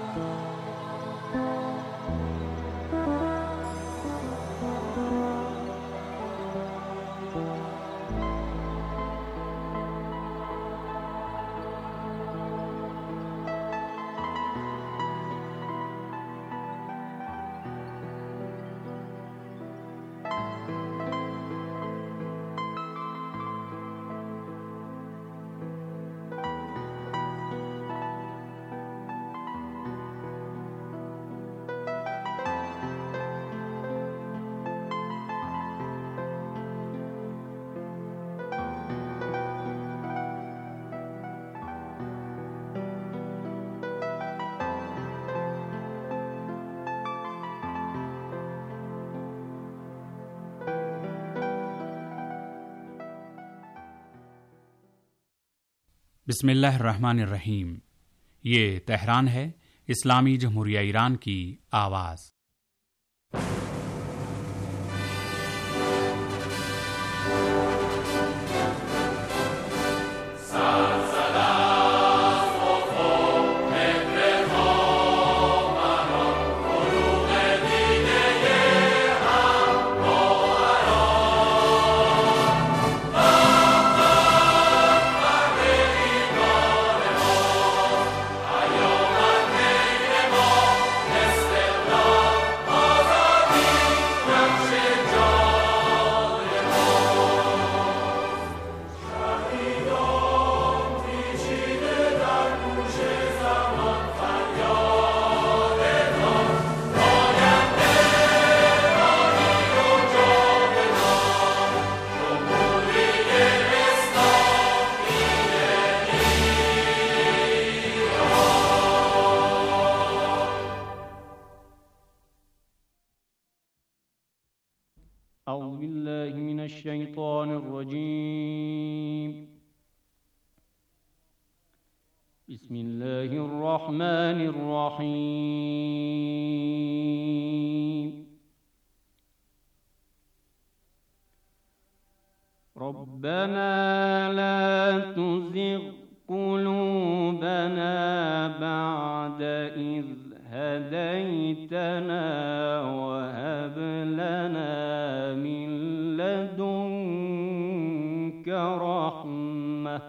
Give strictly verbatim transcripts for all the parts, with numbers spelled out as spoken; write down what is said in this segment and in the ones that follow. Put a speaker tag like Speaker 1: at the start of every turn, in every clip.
Speaker 1: बिस्मिल्लाहिर्रहमानिर्रहीम। ये तेहरान है, इस्लामी जमहूरिया ईरान की आवाज़।
Speaker 2: أعوذ بالله من الشيطان الرجيم. بسم الله الرحمن الرحيم. ربنا لا تزغ قلوبنا بعد إذ هديتنا وهب لنا من لدنك رحمة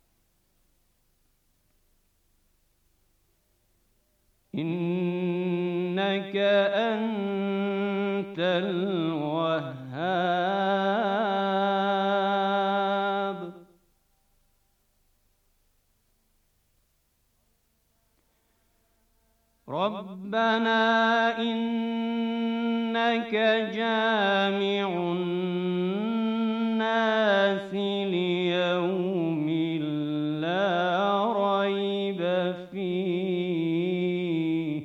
Speaker 2: إنك أنت الوهاب. ربنا إنك جامع الناس ليوم لا ريب فيه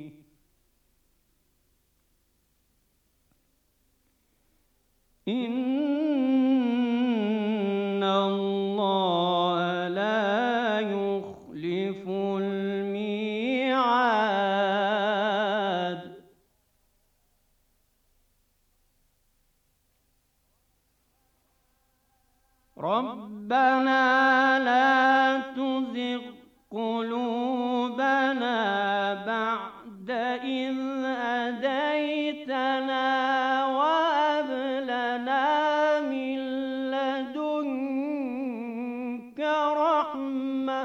Speaker 2: إن الله لا يخلف الميعاد. ربنا لا تزغ قلوبنا بعد إذ هديتنا وهب لنا من لدنك رحمة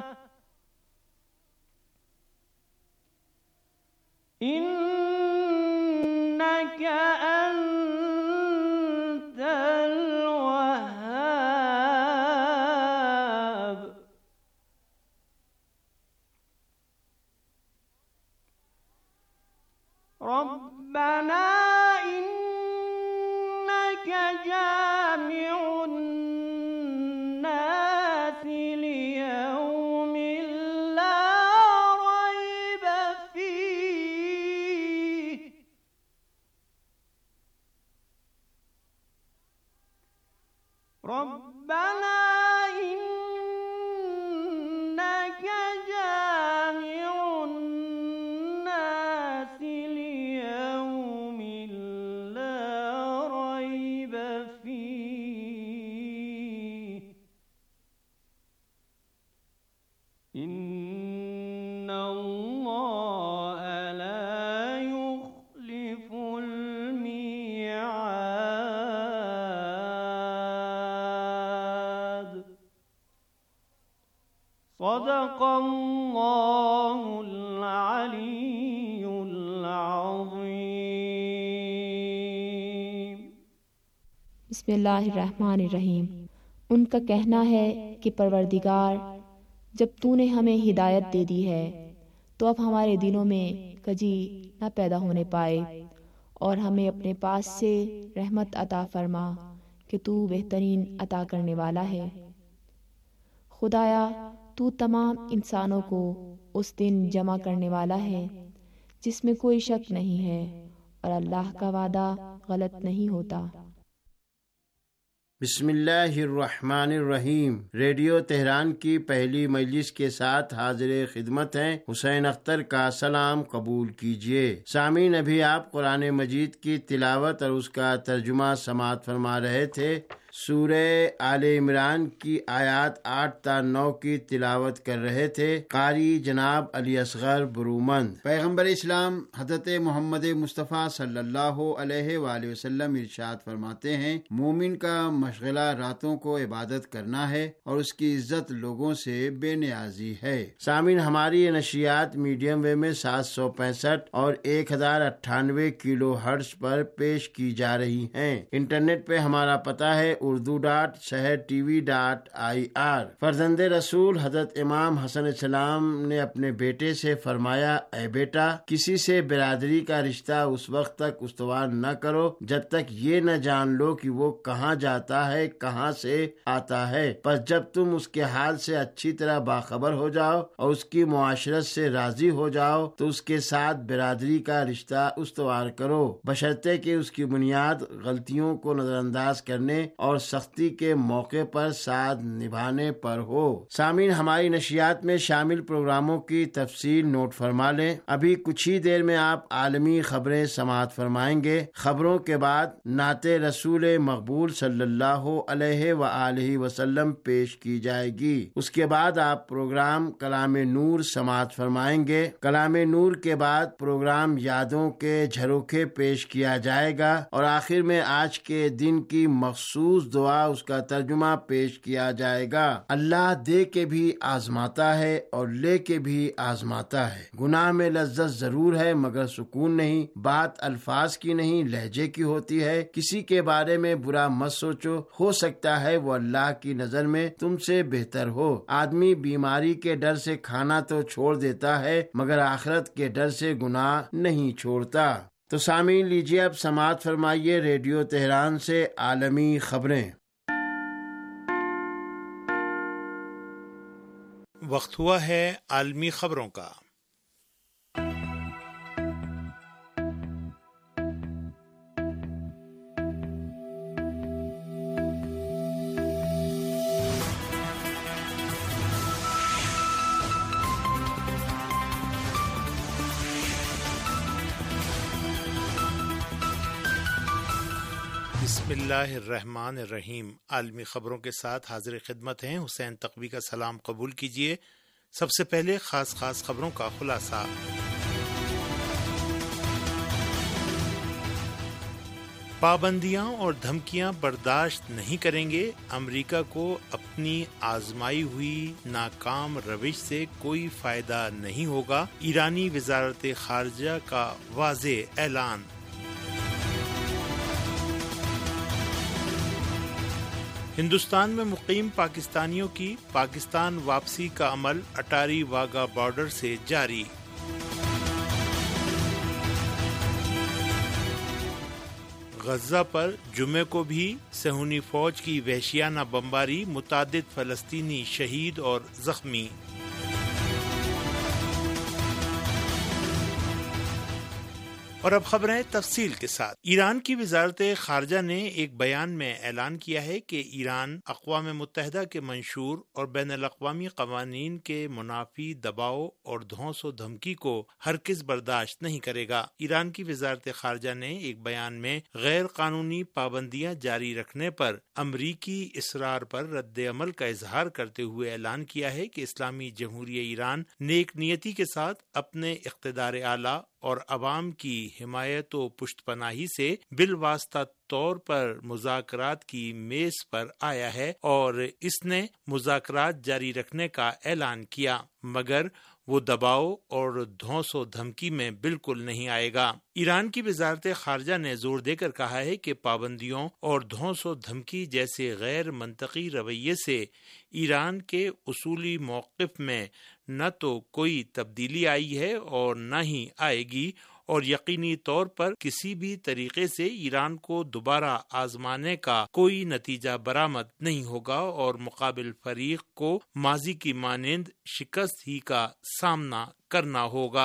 Speaker 2: إنك أنت الوهاب. ربنا إنك جامع الناس ليوم لا ريب فيه ربنا إنك جامع الناس ليوم لا ريب فيه صدق اللہ العلی العظیم۔
Speaker 3: بسم اللہ الرحمن الرحیم۔ ان کا کہنا ہے کہ پروردگار، جب تو نے ہمیں ہدایت دے دی ہے تو اب ہمارے دلوں میں کجی نہ پیدا ہونے پائے، اور ہمیں اپنے پاس سے رحمت عطا فرما کہ تو بہترین عطا کرنے والا ہے۔ خدایا، تو تمام انسانوں کو اس دن جمع کرنے والا ہے جس میں کوئی شک نہیں ہے، اور اللہ کا وعدہ غلط نہیں ہوتا۔
Speaker 4: بسم اللہ الرحمن الرحیم۔ ریڈیو تہران کی پہلی مجلس کے ساتھ حاضر خدمت ہیں حسین اختر کا سلام قبول کیجیے۔ سامعین، ابھی آپ قرآن مجید کی تلاوت اور اس کا ترجمہ سماعت فرما رہے تھے۔ سورہ آل عمران کی آیات آٹھ تا نو کی تلاوت کر رہے تھے قاری جناب علی اصغر برومند۔ پیغمبر اسلام حضرت محمد مصطفیٰ صلی اللہ علیہ وآلہ وسلم ارشاد فرماتے ہیں، مومن کا مشغلہ راتوں کو عبادت کرنا ہے اور اس کی عزت لوگوں سے بے نیازی ہے۔ سامعین، ہماری یہ نشریات میڈیم ویو میں سات سو پینسٹھ اور ایک ہزار اٹھانوے کلو ہرٹز پر پیش کی جا رہی ہیں۔ انٹرنیٹ پہ ہمارا پتہ ہے Urdu dot Sahar TV dot I R آر۔ فرزند رسول حضرت امام حسن علیہ السلام نے اپنے بیٹے سے فرمایا، اے بیٹا، کسی سے برادری کا رشتہ اس وقت تک استوار نہ کرو جب تک یہ نہ جان لو کہ وہ کہاں جاتا ہے، کہاں سے آتا ہے۔ پس جب تم اس کے حال سے اچھی طرح باخبر ہو جاؤ اور اس کی معاشرت سے راضی ہو جاؤ تو اس کے ساتھ برادری کا رشتہ استوار کرو، بشرطے کہ اس کی بنیاد غلطیوں کو نظر انداز کرنے اور سختی کے موقع پر ساتھ نبھانے پر ہو۔ سامعین، ہماری نشریات میں شامل پروگراموں کی تفصیل نوٹ فرما لیں۔ ابھی کچھ ہی دیر میں آپ عالمی خبریں سماعت فرمائیں گے۔ خبروں کے بعد نعت رسول مقبول صلی اللہ علیہ وآلہ وسلم پیش کی جائے گی۔ اس کے بعد آپ پروگرام کلام نور سماعت فرمائیں گے۔ کلام نور کے بعد پروگرام یادوں کے جھروکے پیش کیا جائے گا، اور آخر میں آج کے دن کی مخصوص دعا، اس کا ترجمہ پیش کیا جائے گا۔ اللہ دے کے بھی آزماتا ہے اور لے کے بھی آزماتا ہے۔ گناہ میں لذت ضرور ہے مگر سکون نہیں۔ بات الفاظ کی نہیں لہجے کی ہوتی ہے۔ کسی کے بارے میں برا مت سوچو، ہو سکتا ہے وہ اللہ کی نظر میں تم سے بہتر ہو۔ آدمی بیماری کے ڈر سے کھانا تو چھوڑ دیتا ہے مگر آخرت کے ڈر سے گناہ نہیں چھوڑتا۔ تو سامعین، لیجیے اب سماعت فرمائیے ریڈیو تہران سے عالمی خبریں۔
Speaker 5: وقت ہوا ہے عالمی خبروں کا۔ بسم اللہ الرحمن الرحیم۔ عالمی خبروں کے ساتھ حاضر خدمت ہیں حسین تقوی کا سلام قبول کیجیے۔ سب سے پہلے خاص خاص خبروں کا خلاصہ۔ پابندیاں اور دھمکیاں برداشت نہیں کریں گے، امریکہ کو اپنی آزمائی ہوئی ناکام روش سے کوئی فائدہ نہیں ہوگا، ایرانی وزارت خارجہ کا واضح اعلان۔ ہندوستان میں مقیم پاکستانیوں کی پاکستان واپسی کا عمل اٹاری واگا بارڈر سے جاری۔ غزہ پر جمعے کو بھی صہیونی فوج کی وحشیانہ بمباری، متعدد فلسطینی شہید اور زخمی۔ اور اب خبریں تفصیل کے ساتھ۔ ایران کی وزارت خارجہ نے ایک بیان میں اعلان کیا ہے کہ ایران اقوام متحدہ کے منشور اور بین الاقوامی قوانین کے منافی دباؤ اور دھونس و دھمکی کو ہرگز برداشت نہیں کرے گا۔ ایران کی وزارت خارجہ نے ایک بیان میں غیر قانونی پابندیاں جاری رکھنے پر امریکی اصرار پر رد عمل کا اظہار کرتے ہوئے اعلان کیا ہے کہ اسلامی جمہوریہ ایران نیک نیتی کے ساتھ اپنے اقتدار اعلیٰ اور عوام کی حمایت و پشت پناہی سے بالواسطہ طور پر مذاکرات کی میز پر آیا ہے اور اس نے مذاکرات جاری رکھنے کا اعلان کیا، مگر وہ دباؤ اور دھونس و دھمکی میں بالکل نہیں آئے گا۔ ایران کی وزارت خارجہ نے زور دے کر کہا ہے کہ پابندیوں اور دھونس و دھمکی جیسے غیر منطقی رویے سے ایران کے اصولی موقف میں نہ تو کوئی تبدیلی آئی ہے اور نہ ہی آئے گی، اور یقینی طور پر کسی بھی طریقے سے ایران کو دوبارہ آزمانے کا کوئی نتیجہ برآمد نہیں ہوگا اور مقابل فریق کو ماضی کی مانند شکست ہی کا سامنا کرنا ہوگا۔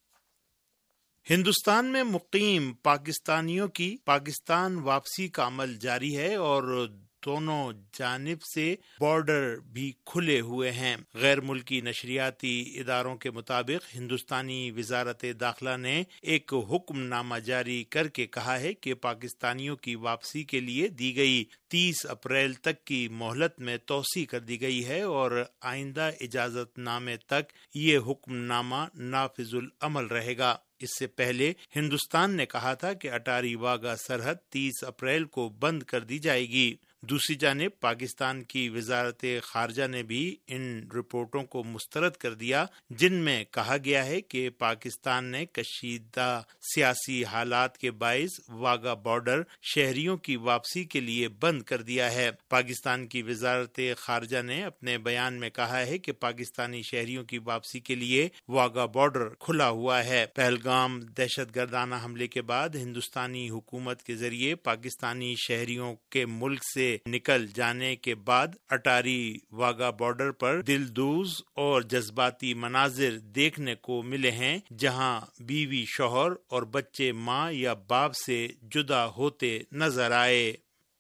Speaker 5: ہندوستان میں مقیم پاکستانیوں کی پاکستان واپسی کا عمل جاری ہے اور دونوں جانب سے بارڈر بھی کھلے ہوئے ہیں۔ غیر ملکی نشریاتی اداروں کے مطابق ہندوستانی وزارت داخلہ نے ایک حکم نامہ جاری کر کے کہا ہے کہ پاکستانیوں کی واپسی کے لیے دی گئی تیس اپریل تک کی مہلت میں توسیع کر دی گئی ہے اور آئندہ اجازت نامے تک یہ حکم نامہ نافذ العمل رہے گا۔ اس سے پہلے ہندوستان نے کہا تھا کہ اٹاری واگا سرحد تیس اپریل کو بند کر دی جائے گی۔ دوسری جانب پاکستان کی وزارت خارجہ نے بھی ان رپورٹوں کو مسترد کر دیا جن میں کہا گیا ہے کہ پاکستان نے کشیدہ سیاسی حالات کے باعث واگا بارڈر شہریوں کی واپسی کے لیے بند کر دیا ہے۔ پاکستان کی وزارت خارجہ نے اپنے بیان میں کہا ہے کہ پاکستانی شہریوں کی واپسی کے لیے واگا بارڈر کھلا ہوا ہے۔ پہلگام دہشت گردانہ حملے کے بعد ہندوستانی حکومت کے ذریعے پاکستانی شہریوں کے ملک سے نکل جانے کے بعد اٹاری واگا بارڈر پر دلدوز اور جذباتی مناظر دیکھنے کو ملے ہیں، جہاں بیوی شوہر اور بچے ماں یا باپ سے جدا ہوتے نظر آئے۔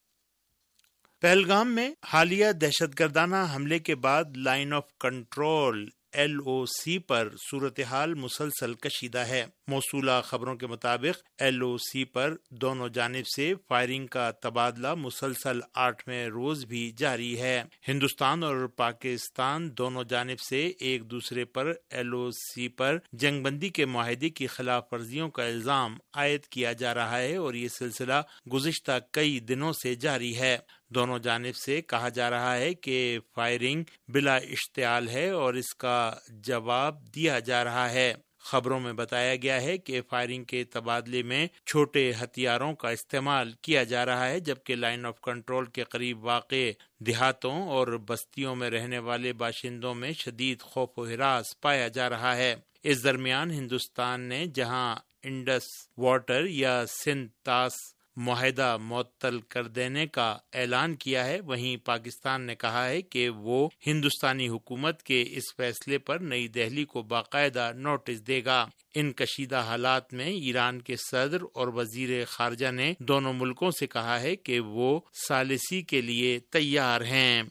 Speaker 5: پہلگام میں حالیہ دہشت گردانہ حملے کے بعد line of control L O C پر صورتحال مسلسل کشیدہ ہے۔ موصولہ خبروں کے مطابق ایل او سی پر دونوں جانب سے فائرنگ کا تبادلہ مسلسل آٹھویں روز بھی جاری ہے۔ ہندوستان اور پاکستان دونوں جانب سے ایک دوسرے پر ایل او سی پر جنگ بندی کے معاہدے کی خلاف ورزیوں کا الزام عائد کیا جا رہا ہے اور یہ سلسلہ گزشتہ کئی دنوں سے جاری ہے۔ دونوں جانب سے کہا جا رہا ہے کہ فائرنگ بلا اشتعال ہے اور اس کا جواب دیا جا رہا ہے۔ خبروں میں بتایا گیا ہے کہ فائرنگ کے تبادلے میں چھوٹے ہتھیاروں کا استعمال کیا جا رہا ہے، جبکہ لائن آف کنٹرول کے قریب واقع دیہاتوں اور بستیوں میں رہنے والے باشندوں میں شدید خوف و ہراس پایا جا رہا ہے۔ اس درمیان ہندوستان نے جہاں انڈس واٹر یا سندھ طاس معاہدہ معطل کر دینے کا اعلان کیا ہے، وہیں پاکستان نے کہا ہے کہ وہ ہندوستانی حکومت کے اس فیصلے پر نئی دہلی کو باقاعدہ نوٹس دے گا۔ ان کشیدہ حالات میں ایران کے صدر اور وزیر خارجہ نے دونوں ملکوں سے کہا ہے کہ وہ ثالثی کے لیے تیار ہیں۔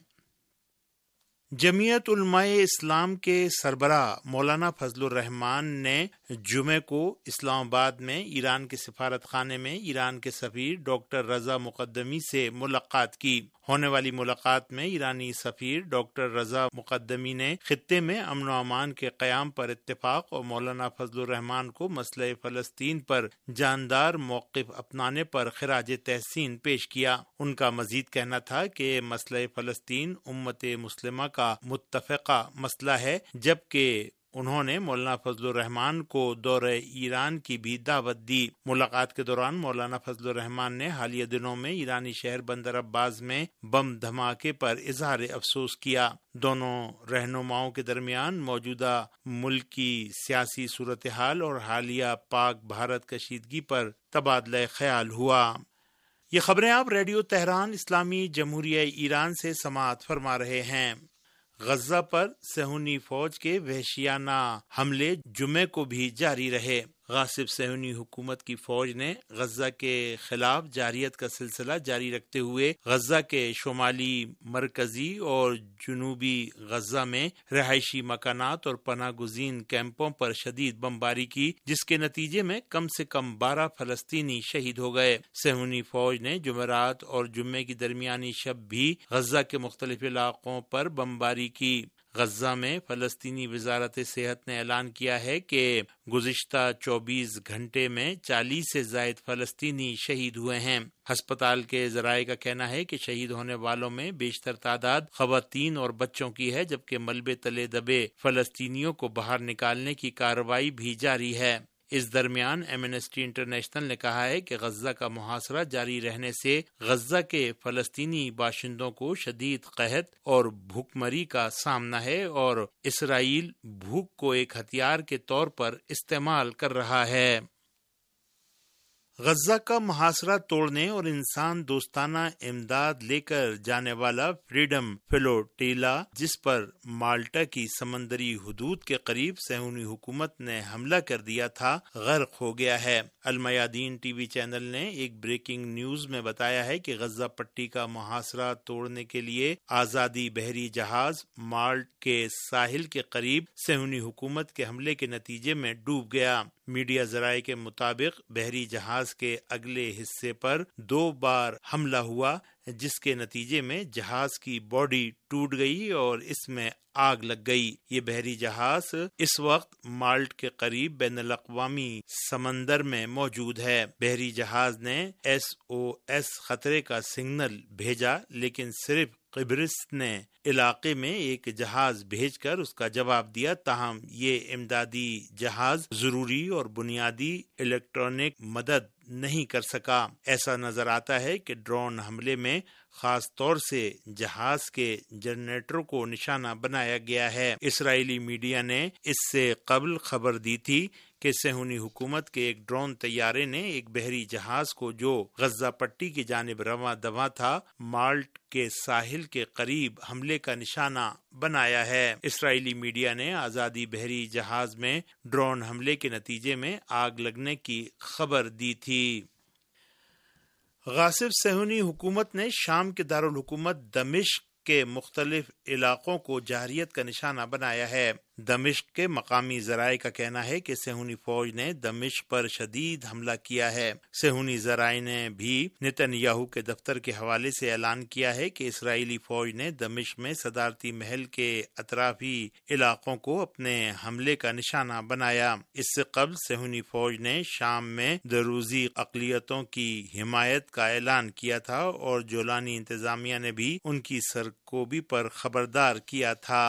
Speaker 5: جمعیت علماء اسلام کے سربراہ مولانا فضل الرحمان نے جمعے کو اسلام آباد میں ایران کے سفارت خانے میں ایران کے سفیر ڈاکٹر رضا مقدمی سے ملاقات کی۔ ہونے والی ملاقات میں ایرانی سفیر ڈاکٹر رضا مقدمی نے خطے میں امن و امان کے قیام پر اتفاق اور مولانا فضل الرحمان کو مسئلہ فلسطین پر جاندار موقف اپنانے پر خراج تحسین پیش کیا۔ ان کا مزید کہنا تھا کہ مسئلہ فلسطین امت مسلمہ کا متفقہ مسئلہ ہے، جبکہ انہوں نے مولانا فضل الرحمان کو دورہ ایران کی بھی دعوت دی۔ ملاقات کے دوران مولانا فضل الرحمان نے حالیہ دنوں میں ایرانی شہر بندر عباس میں بم دھماکے پر اظہار افسوس کیا۔ دونوں رہنماؤں کے درمیان موجودہ ملک کی سیاسی صورتحال اور حالیہ پاک بھارت کشیدگی پر تبادلہ خیال ہوا۔ یہ خبریں آپ ریڈیو تہران اسلامی جمہوریہ ایران سے سماعت فرما رہے ہیں۔ غزہ پر صہیونی فوج کے وحشیانہ حملے جمعے کو بھی جاری رہے۔ غاصب صہیونی حکومت کی فوج نے غزہ کے خلاف جارحیت کا سلسلہ جاری رکھتے ہوئے غزہ کے شمالی، مرکزی اور جنوبی غزہ میں رہائشی مکانات اور پناہ گزین کیمپوں پر شدید بمباری کی، جس کے نتیجے میں کم سے کم بارہ فلسطینی شہید ہو گئے۔ صہیونی فوج نے جمعرات اور جمعے کی درمیانی شب بھی غزہ کے مختلف علاقوں پر بمباری کی۔ غزہ میں فلسطینی وزارت صحت نے اعلان کیا ہے کہ گزشتہ چوبیس گھنٹے میں چالیس سے زائد فلسطینی شہید ہوئے ہیں۔ ہسپتال کے ذرائع کا کہنا ہے کہ شہید ہونے والوں میں بیشتر تعداد خواتین اور بچوں کی ہے، جبکہ ملبے تلے دبے فلسطینیوں کو باہر نکالنے کی کارروائی بھی جاری ہے۔ اس درمیان ایمنسٹی انٹرنیشنل نے کہا ہے کہ غزہ کا محاصرہ جاری رہنے سے غزہ کے فلسطینی باشندوں کو شدید قحط اور بھوک مری کا سامنا ہے اور اسرائیل بھوک کو ایک ہتھیار کے طور پر استعمال کر رہا ہے۔ غزہ کا محاصرہ توڑنے اور انسان دوستانہ امداد لے کر جانے والا فریڈم فلوٹیلا، جس پر مالٹا کی سمندری حدود کے قریب صہیونی حکومت نے حملہ کر دیا تھا، غرق ہو گیا ہے۔ المیادین ٹی وی چینل نے ایک بریکنگ نیوز میں بتایا ہے کہ غزہ پٹی کا محاصرہ توڑنے کے لیے آزادی بحری جہاز مالٹ کے ساحل کے قریب صہیونی حکومت کے حملے کے نتیجے میں ڈوب گیا۔ میڈیا ذرائع کے مطابق بحری جہاز کے اگلے حصے پر دو بار حملہ ہوا، جس کے نتیجے میں جہاز کی باڈی ٹوٹ گئی اور اس میں آگ لگ گئی۔ یہ بحری جہاز اس وقت مالٹ کے قریب بین الاقوامی سمندر میں موجود ہے۔ بحری جہاز نے ایس او ایس خطرے کا سگنل بھیجا، لیکن صرف قبرص نے علاقے میں ایک جہاز بھیج کر اس کا جواب دیا، تاہم یہ امدادی جہاز ضروری اور بنیادی الیکٹرانک مدد نہیں کر سکا۔ ایسا نظر آتا ہے کہ ڈرون حملے میں خاص طور سے جہاز کے جنریٹروں کو نشانہ بنایا گیا ہے۔ اسرائیلی میڈیا نے اس سے قبل خبر دی تھی کہ صہیونی حکومت کے ایک ڈرون طیارے نے ایک بحری جہاز کو جو غزہ پٹی کی جانب رواں دواں تھا، مالٹ کے ساحل کے قریب حملے کا نشانہ بنایا ہے۔ اسرائیلی میڈیا نے آزادی بحری جہاز میں ڈرون حملے کے نتیجے میں آگ لگنے کی خبر دی تھی۔ غاصب صہیونی حکومت نے شام کے دارالحکومت دمشق کے مختلف علاقوں کو جارحیت کا نشانہ بنایا ہے۔ دمشق کے مقامی ذرائع کا کہنا ہے کہ صہیونی فوج نے دمشق پر شدید حملہ کیا ہے۔ صہیونی ذرائع نے بھی نتن یاہو کے دفتر کے حوالے سے اعلان کیا ہے کہ اسرائیلی فوج نے دمشق میں صدارتی محل کے اطرافی علاقوں کو اپنے حملے کا نشانہ بنایا۔ اس سے قبل صہیونی فوج نے شام میں دروزی اقلیتوں کی حمایت کا اعلان کیا تھا اور جولانی انتظامیہ نے بھی ان کی سرکوبی پر خبردار کیا تھا۔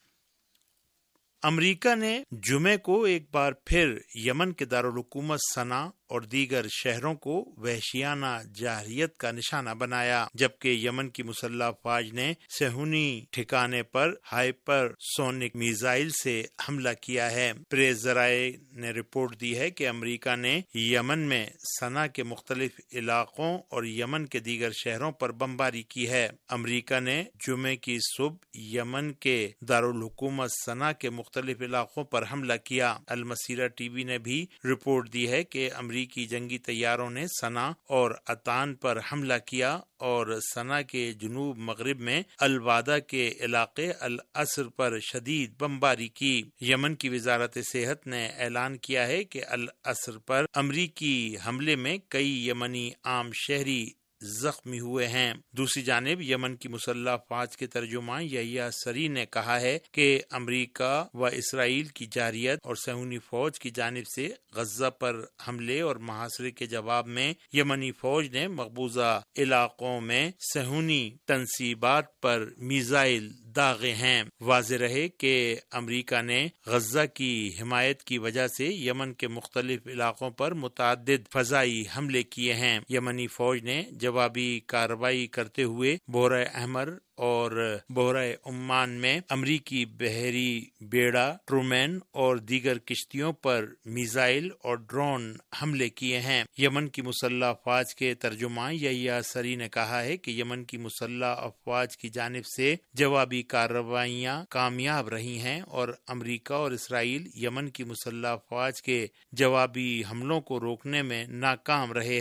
Speaker 5: امریکہ نے جمعے کو ایک بار پھر یمن کے دارالحکومت صنعا اور دیگر شہروں کو وحشیانہ جارحیت کا نشانہ بنایا، جبکہ یمن کی مسلح افواج نے صہیونی ٹھکانے پر ہائپر سونک میزائل سے حملہ کیا ہے۔ پریس ذرائع نے رپورٹ دی ہے کہ امریکہ نے یمن میں صنعا کے مختلف علاقوں اور یمن کے دیگر شہروں پر بمباری کی ہے۔ امریکہ نے جمعے کی صبح یمن کے دارالحکومت صنعا کے مختلف علاقوں پر حملہ کیا۔ المسیرہ ٹی وی نے بھی رپورٹ دی ہے کہ امریکہ کی جنگی طیاروں نے صنعا اور عطان پر حملہ کیا اور صنعا کے جنوب مغرب میں الوادہ کے علاقے العصر پر شدید بمباری کی۔ یمن کی وزارت صحت نے اعلان کیا ہے کہ العصر پر امریکی حملے میں کئی یمنی عام شہری زخمی ہوئے ہیں۔ دوسری جانب یمن کی مسلح افواج کے ترجمان یحییٰ سری نے کہا ہے کہ امریکہ و اسرائیل کی جارحیت اور صہیونی فوج کی جانب سے غزہ پر حملے اور محاصرے کے جواب میں یمنی فوج نے مقبوضہ علاقوں میں صہیونی تنصیبات پر میزائل داغے ہیں۔ واضح رہے کہ امریکہ نے غزہ کی حمایت کی وجہ سے یمن کے مختلف علاقوں پر متعدد فضائی حملے کیے ہیں۔ یمنی فوج نے جوابی کارروائی کرتے ہوئے بحیرہ احمر اور بحیرہ عمان میں امریکی بحری بیڑا ٹرومین اور دیگر کشتیوں پر میزائل اور ڈرون حملے کیے ہیں۔ یمن کی مسلح افواج کے ترجمان یحییٰ سری نے کہا ہے کہ یمن کی مسلح افواج کی جانب سے جوابی کارروائیاں کامیاب رہی ہیں اور امریکہ اور اسرائیل یمن کی مسلح افواج کے جوابی حملوں کو روکنے میں ناکام رہے ہیں۔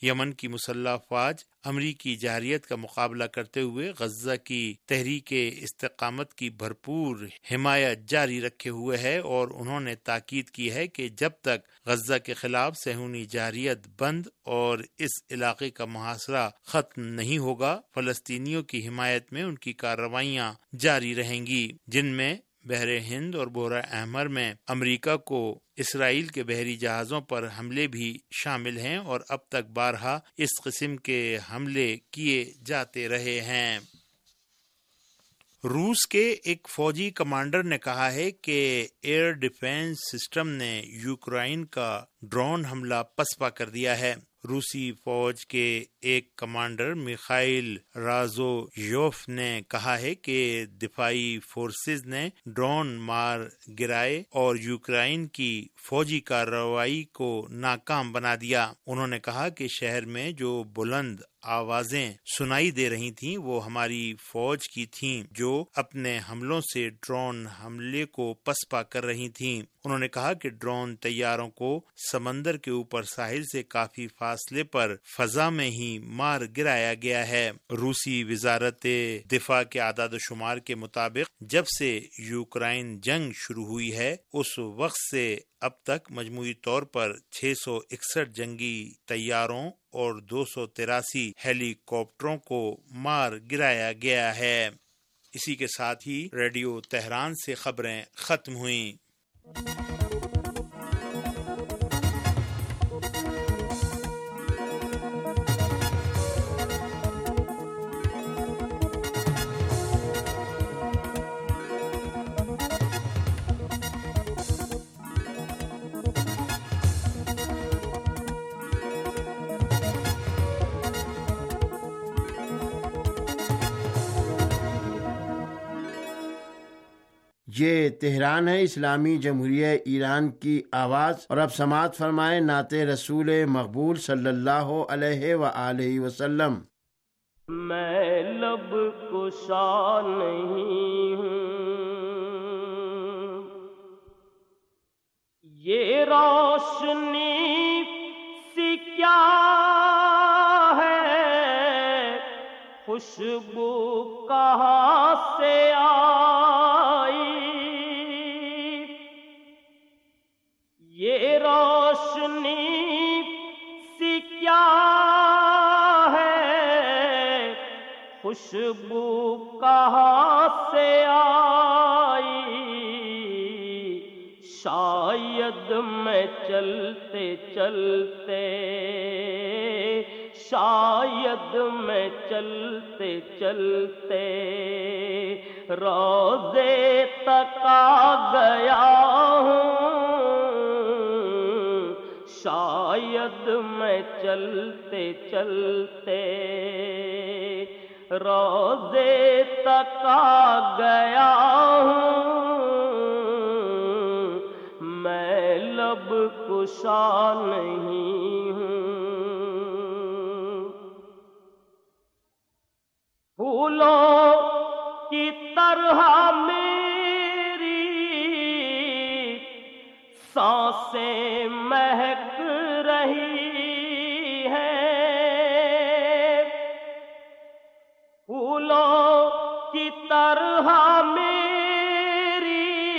Speaker 5: یمن کی مسلح افواج امریکی جارحیت کا مقابلہ کرتے ہوئے غزہ کی تحریک استقامت کی بھرپور حمایت جاری رکھے ہوئے ہے، اور انہوں نے تاکید کی ہے کہ جب تک غزہ کے خلاف صہیونی جارحیت بند اور اس علاقے کا محاصرہ ختم نہیں ہوگا، فلسطینیوں کی حمایت میں ان کی کارروائیاں جاری رہیں گی، جن میں بحر ہند اور بحیرہ احمر میں امریکہ کو اسرائیل کے بحری جہازوں پر حملے بھی شامل ہیں، اور اب تک بارہا اس قسم کے حملے کیے جاتے رہے ہیں۔ روس کے ایک فوجی کمانڈر نے کہا ہے کہ ایئر ڈیفنس سسٹم نے یوکرائن کا ڈرون حملہ پسپا کر دیا ہے۔ روسی فوج کے ایک کمانڈر میخائل رازویوف نے کہا ہے کہ دفاعی فورسز نے ڈرون مار گرائے اور یوکرائن کی فوجی کارروائی کو ناکام بنا دیا۔ انہوں نے کہا کہ شہر میں جو بلند آوازیں سنائی دے رہی تھیں وہ ہماری فوج کی تھیں جو اپنے حملوں سے ڈرون حملے کو پسپا کر رہی تھیں۔ انہوں نے کہا کہ ڈرون طیاروں کو سمندر کے اوپر ساحل سے کافی فاصلے پر فضا میں ہی مار گرایا گیا ہے۔ روسی وزارت دفاع کے اعداد و شمار کے مطابق جب سے یوکرائن جنگ شروع ہوئی ہے اس وقت سے اب تک مجموعی طور پر چھ سو اکسٹھ جنگی طیاروں اور دو سو تراسی ہیلی کاپٹروں کو مار گرایا گیا ہے۔ اسی کے ساتھ ہی ریڈیو تہران سے خبریں ختم ہوئیں۔
Speaker 4: یہ تہران ہے، اسلامی جمہوریہ ایران کی آواز، اور اب سماعت فرمائیں نعت رسول مقبول صلی اللہ علیہ وآلہ وسلم۔
Speaker 2: میں لب کشا نہیں ہوں، یہ روشنی سی کیا ہے، خوشبو کہاں سے آئی، یہ روشنی سی کیا ہے، خوشبو کہاں سے آئی، شاید میں چلتے چلتے شاید میں چلتے چلتے روضے تک آ گیا ہوں، شاید میں چلتے چلتے روضے تک آ گیا ہوں، میں لب کشا نہیں ہوں، پھولوں کی طرح میری سانسیں مہک رہی ہیں، پھولوں کی طرح میری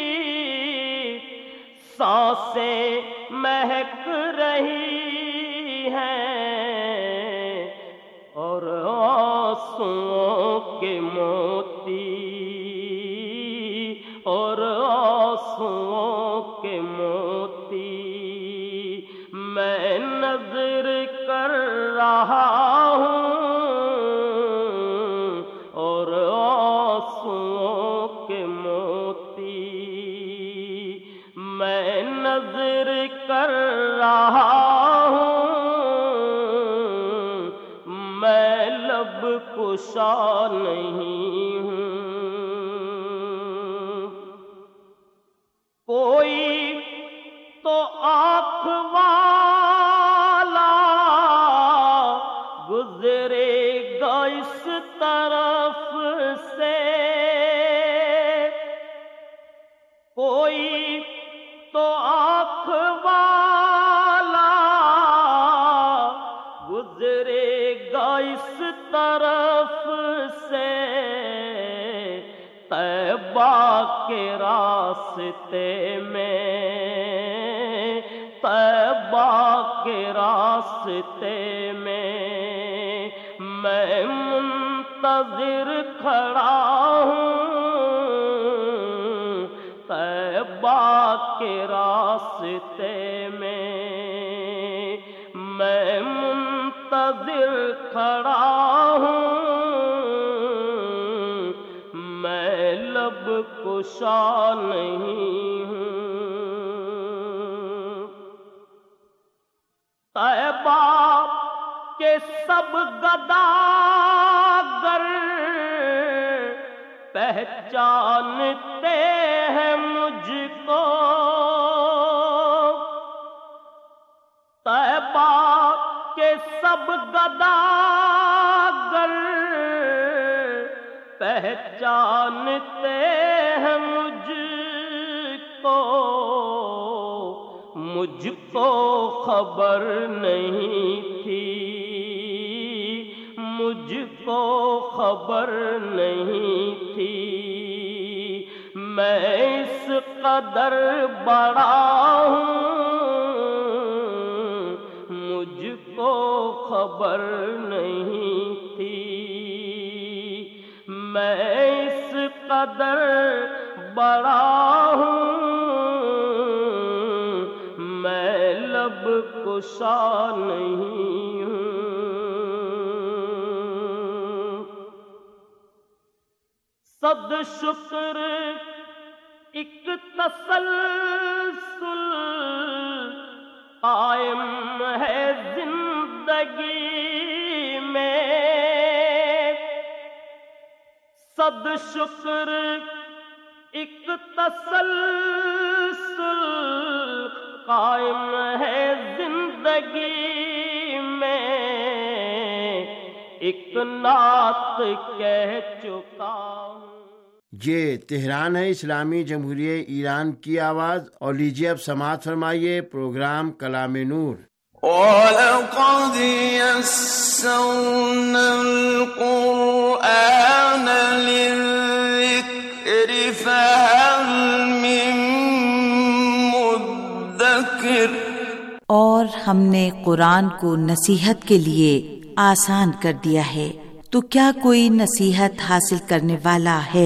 Speaker 2: سانسیں مہک رہی ہیں، اور آنسوؤں کے موتی اور آنسوؤں کے موتی میں نظر کر رہا ہوں، اور آنسوؤں کے موتی میں نظر کر رہا ہوں، میں لب کشا نہیں ہوں، کوئی تو آنکھ والا گزرے گا اس طرف سے، کوئی تو آنکھ والا گزرے طرف سے طیبہ کے راستے میں، طیبہ کے راستے میں میں منتظر کھڑا ہوں، طیبہ کے راستے میں میں منتظر کھڑا ہوں، میں لب کشا نہیں ہوں۔ طیبہ کے سب گداگر پہچانتے ہیں مجھ کو، طیبہ کے سب گداگر پہچانتے ہیں مجھ کو، مجھ کو خبر نہیں تھی، مجھ کو خبر نہیں تھی، میں اس قدر بڑا ہوں، مجھ کو خبر نہیں تھی، میں اس قدر بڑا ہوں، میں لب کشا نہیں ہوں۔ صد شکر ایک تسلسل قائم ہے زندگی میں، صد شکر ایک تسلسل قائم ہے زندگی میں، ایک نعت کہہ چکا ہوں۔
Speaker 4: یہ تہران ہے، اسلامی جمہوریہ ایران کی آواز، اور لیجیے اب سماعت فرمائیے پروگرام کلام نور۔
Speaker 6: وَلَقَدْ يَسَّرْنَا الْقُرْآنَ لِلذِّكْرِ فَهَلْ مِن مُّدَّكِرٍ،
Speaker 7: اور ہم نے قرآن کو نصیحت کے لیے آسان کر دیا ہے، تو کیا کوئی نصیحت حاصل کرنے والا ہے؟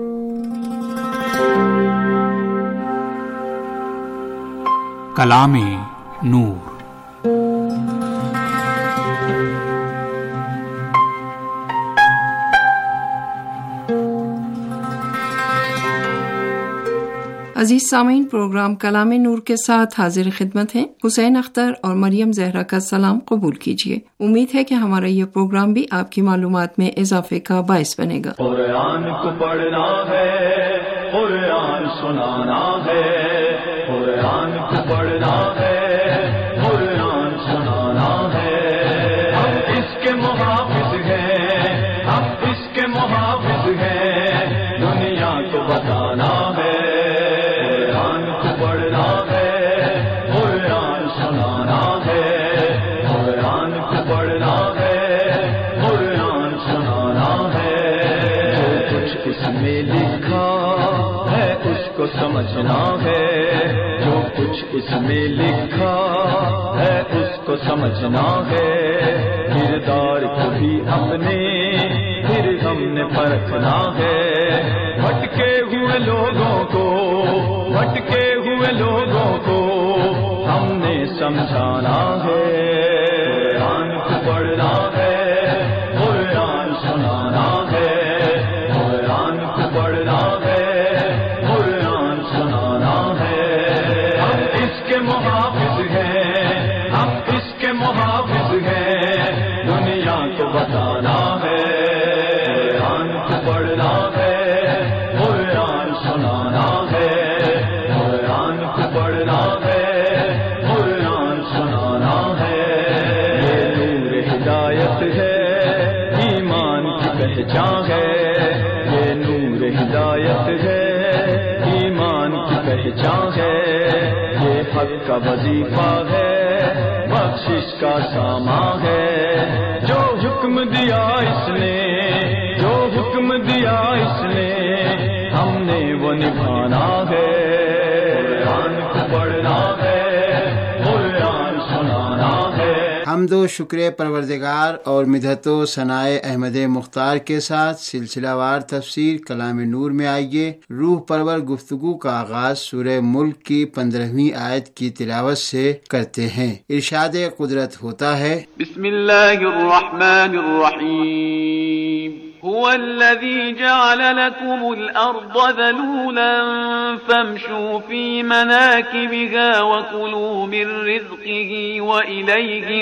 Speaker 1: کلام نور۔
Speaker 8: عزیز سامعین، پروگرام کلام نور کے ساتھ حاضر خدمت ہیں حسین اختر اور مریم زہرا کا سلام قبول کیجیے۔ امید ہے کہ ہمارا یہ پروگرام بھی آپ کی معلومات میں اضافے کا باعث بنے گا۔
Speaker 9: قرآن کو پڑھنا ہے، قرآن سنانا ہے، قرآن کو پڑھنا ہے، قرآن سنانا ہے، ہم اس کے محافظ ہیں، ہم اس کے محافظ ہیں، دنیا کو بتانا ہے، سمجھنا ہے، جو کچھ اس میں لکھا ہے اس کو سمجھنا ہے، کردار کو بھی اپنے پھر ہم نے پرکھنا ہے، بھٹکے ہوئے لوگوں کو بھٹکے ہوئے لوگوں کو ہم نے سمجھانا ہے، قرآن کو پڑھنا ہے، قرآن سنانا ہے، قرآن کو پڑھنا ہے، محافظ ہیں، ہم اس کے محافظ ہیں، دنیا کو بتانا ہے، قرآن کو پڑھنا ہے، قرآن سنانا ہے، قرآن کو پڑھنا ہے، قرآن سنانا ہے، یہ نور ہدایت ہے، ایمان کی پہچان ہے، یہ نور ہدایت ہے، ایمان کی پہچان ہے، حق کا وظیفہ ہے، بخشش کا سامان ہے، جو حکم حکم دیا اس نے، جو حکم دیا اس نے ہم نے وہ نبھانا ہے، قرآن کو پڑھنا ہے، قرآن سنانا ہے۔
Speaker 4: حمد و شکر پروردگار اور مدحت و ثناء احمد مختار کے ساتھ سلسلہ وار تفسیر کلام نور میں آئیے روح پرور گفتگو کا آغاز سورہ ملک کی پندرہویں آیت کی تلاوت سے کرتے ہیں۔ ارشاد قدرت ہوتا ہے،
Speaker 2: بسم اللہ الرحمن الرحیم، هو الذي جعل لكم الأرض ذلولا فامشوا في مناكبها وكلوا من رزقه وإليه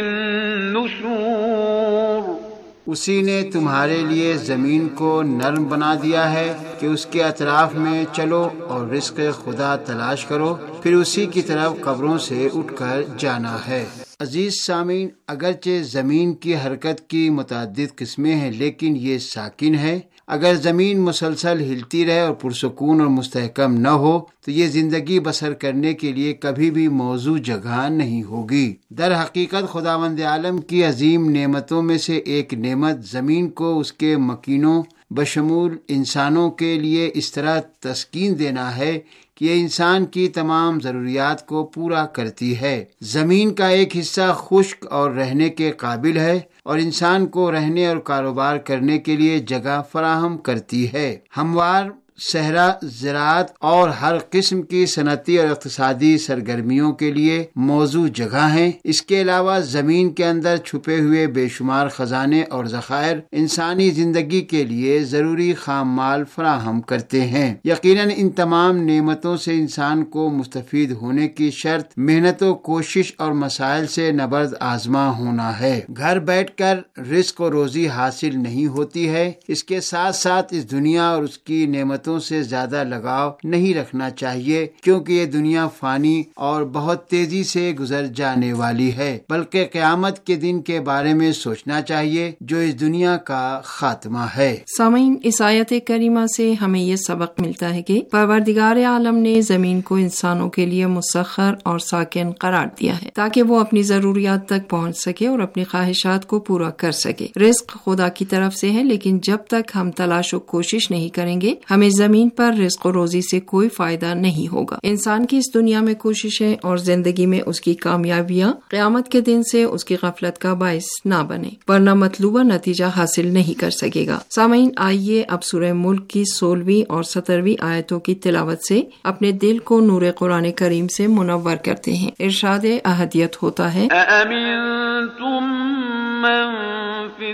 Speaker 2: النشور۔
Speaker 4: اسی نے تمہارے لیے زمین کو نرم بنا دیا ہے کہ اس کے اطراف میں چلو اور رزق خدا تلاش کرو، پھر اسی کی طرف قبروں سے اٹھ کر جانا ہے۔ عزیز سامعین، اگرچہ زمین کی حرکت کی متعدد قسمیں ہیں لیکن یہ ساکن ہے۔ اگر زمین مسلسل ہلتی رہے اور پرسکون اور مستحکم نہ ہو تو یہ زندگی بسر کرنے کے لیے کبھی بھی موزوں جگہ نہیں ہوگی۔ در حقیقت خداوند عالم کی عظیم نعمتوں میں سے ایک نعمت زمین کو اس کے مکینوں بشمول انسانوں کے لیے اس طرح تسکین دینا ہے کہ یہ انسان کی تمام ضروریات کو پورا کرتی ہے۔ زمین کا ایک حصہ خشک اور رہنے کے قابل ہے اور انسان کو رہنے اور کاروبار کرنے کے لیے جگہ فراہم کرتی ہے۔ ہموار صحرا زراعت اور ہر قسم کی صنعتی اور اقتصادی سرگرمیوں کے لیے موزوں جگہ ہیں۔ اس کے علاوہ زمین کے اندر چھپے ہوئے بے شمار خزانے اور ذخائر انسانی زندگی کے لیے ضروری خام مال فراہم کرتے ہیں۔ یقیناً ان تمام نعمتوں سے انسان کو مستفید ہونے کی شرط محنت و کوشش اور مسائل سے نبرد آزما ہونا ہے۔ گھر بیٹھ کر رزق و روزی حاصل نہیں ہوتی ہے۔ اس کے ساتھ ساتھ اس دنیا اور اس کی نعمت سے زیادہ لگاؤ نہیں رکھنا چاہیے، کیونکہ یہ دنیا فانی اور بہت تیزی سے گزر جانے والی ہے، بلکہ قیامت کے دن کے بارے میں سوچنا چاہیے جو اس دنیا کا خاتمہ ہے۔
Speaker 8: سامعین، اس آیت کریمہ سے ہمیں یہ سبق ملتا ہے کہ پروردگار عالم نے زمین کو انسانوں کے لیے مسخر اور ساکن قرار دیا ہے تاکہ وہ اپنی ضروریات تک پہنچ سکے اور اپنی خواہشات کو پورا کر سکے۔ رزق خدا کی طرف سے ہے، لیکن جب تک ہم تلاش و کوشش نہیں کریں گے ہمیں زمین پر رزق و روزی سے کوئی فائدہ نہیں ہوگا۔ انسان کی اس دنیا میں کوششیں اور زندگی میں اس کی کامیابیاں قیامت کے دن سے اس کی غفلت کا باعث نہ بنے، ورنہ مطلوبہ نتیجہ حاصل نہیں کر سکے گا۔ سامعین، آئیے اب سورہ ملک کی سولہویں اور سترویں آیتوں کی تلاوت سے اپنے دل کو نور قرآن کریم سے منور کرتے ہیں۔ ارشاد احدیت ہوتا ہے،
Speaker 2: أَأَمِنتُم مَّن فِي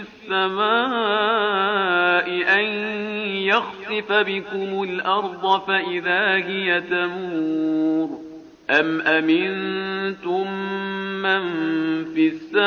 Speaker 2: السَّمَاءِ أَن يَخْسِفَ بِكُمُ الْأَرْضَ فَإِذَا هِيَ تَمُورُ أَمْ أَمِنتُم مَّن فِي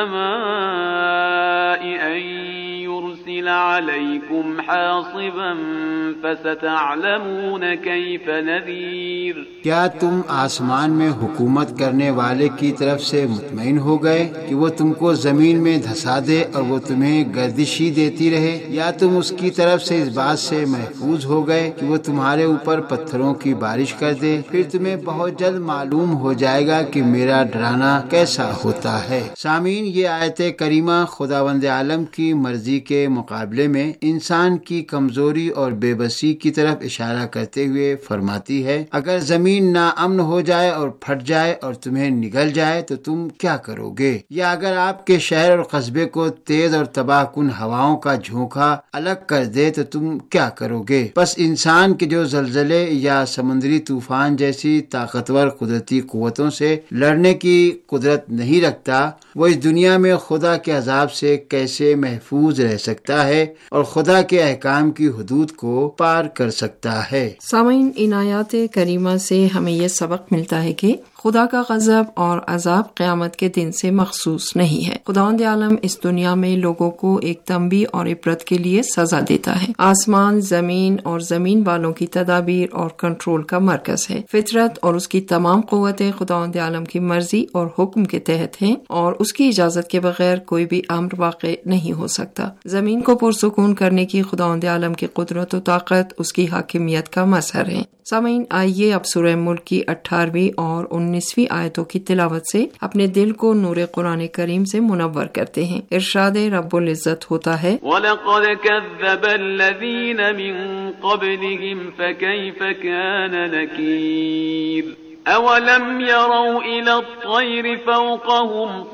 Speaker 2: السَّمَاءِ أَن يُرْسِلَ عَلَيْكُمْ حَاصِبًا فَسَتَعْلَمُونَ كَيْفَ نَذِيرِ۔
Speaker 4: کیا تم آسمان میں حکومت کرنے والے کی طرف سے مطمئن ہو گئے کہ وہ تم کو زمین میں دھسا دے اور وہ تمہیں گردشی دیتی رہے، یا تم اس کی طرف سے اس بات سے محفوظ ہو گئے کہ وہ تمہارے اوپر پتھروں کی بارش کر دے؟ پھر تمہیں بہت جلد معلوم ہو جائے گا کہ میرا ڈرانا کیسا ہوتا ہے۔ سامعین، یہ آیت کریمہ خداوند عالم کی مرضی کے مقابلے میں انسان کی کمزوری اور بے بسی کی طرف اشارہ کرتے ہوئے فرماتی ہے، اگر زمین ناامن ہو جائے اور پھٹ جائے اور تمہیں نگل جائے تو تم کیا کرو گے؟ یا اگر آپ کے شہر اور قصبے کو تیز اور تباہ کن ہواؤں کا جھونکا الگ کر دے تو تم کیا کرو گے؟ بس انسان کے جو زلزلے یا سمندری طوفان جیسی طاقتور قدرتی قوتوں سے لڑنے کی قدرت نہیں رکھتا، وہ اس دنیا میں خدا کے عذاب سے کیسے محفوظ رہ سکتا ہے اور خدا کے احکام کی حدود کو پار کر سکتا ہے؟
Speaker 8: سامعین، ان آیات کریمہ سے ہمیں یہ سبق ملتا ہے کہ خدا کا غضب اور عذاب قیامت کے دن سے مخصوص نہیں ہے۔ خداوند عالم اس دنیا میں لوگوں کو ایک تنبیہ اور عبرت کے لیے سزا دیتا ہے۔ آسمان، زمین اور زمین والوں کی تدابیر اور کنٹرول کا مرکز ہے۔ فطرت اور اس کی تمام قوتیں خداوند عالم کی مرضی اور حکم کے تحت ہیں اور اس کی اجازت کے بغیر کوئی بھی امر واقع نہیں ہو سکتا۔ زمین کو پرسکون کرنے کی خداوند عالم کی قدرت و طاقت اس کی حاکمیت کا مظہر ہے۔ سامعین، آئیے اب سورہ ملک کی اٹھارہویں اور انیسویں آیتوں کی تلاوت سے اپنے دل کو نور قرآن کریم سے منور کرتے ہیں۔ ارشاد رب العزت ہوتا ہے،
Speaker 2: وَلَقَدْ كَذَّبَ الَّذِينَ مِن قَبْلِهِمْ فَكَيْفَ كَانَ نَكِيرِ أَوَلَمْ يَرَوْا إِلَى الطَّيْرِ فَوْقَهُمْ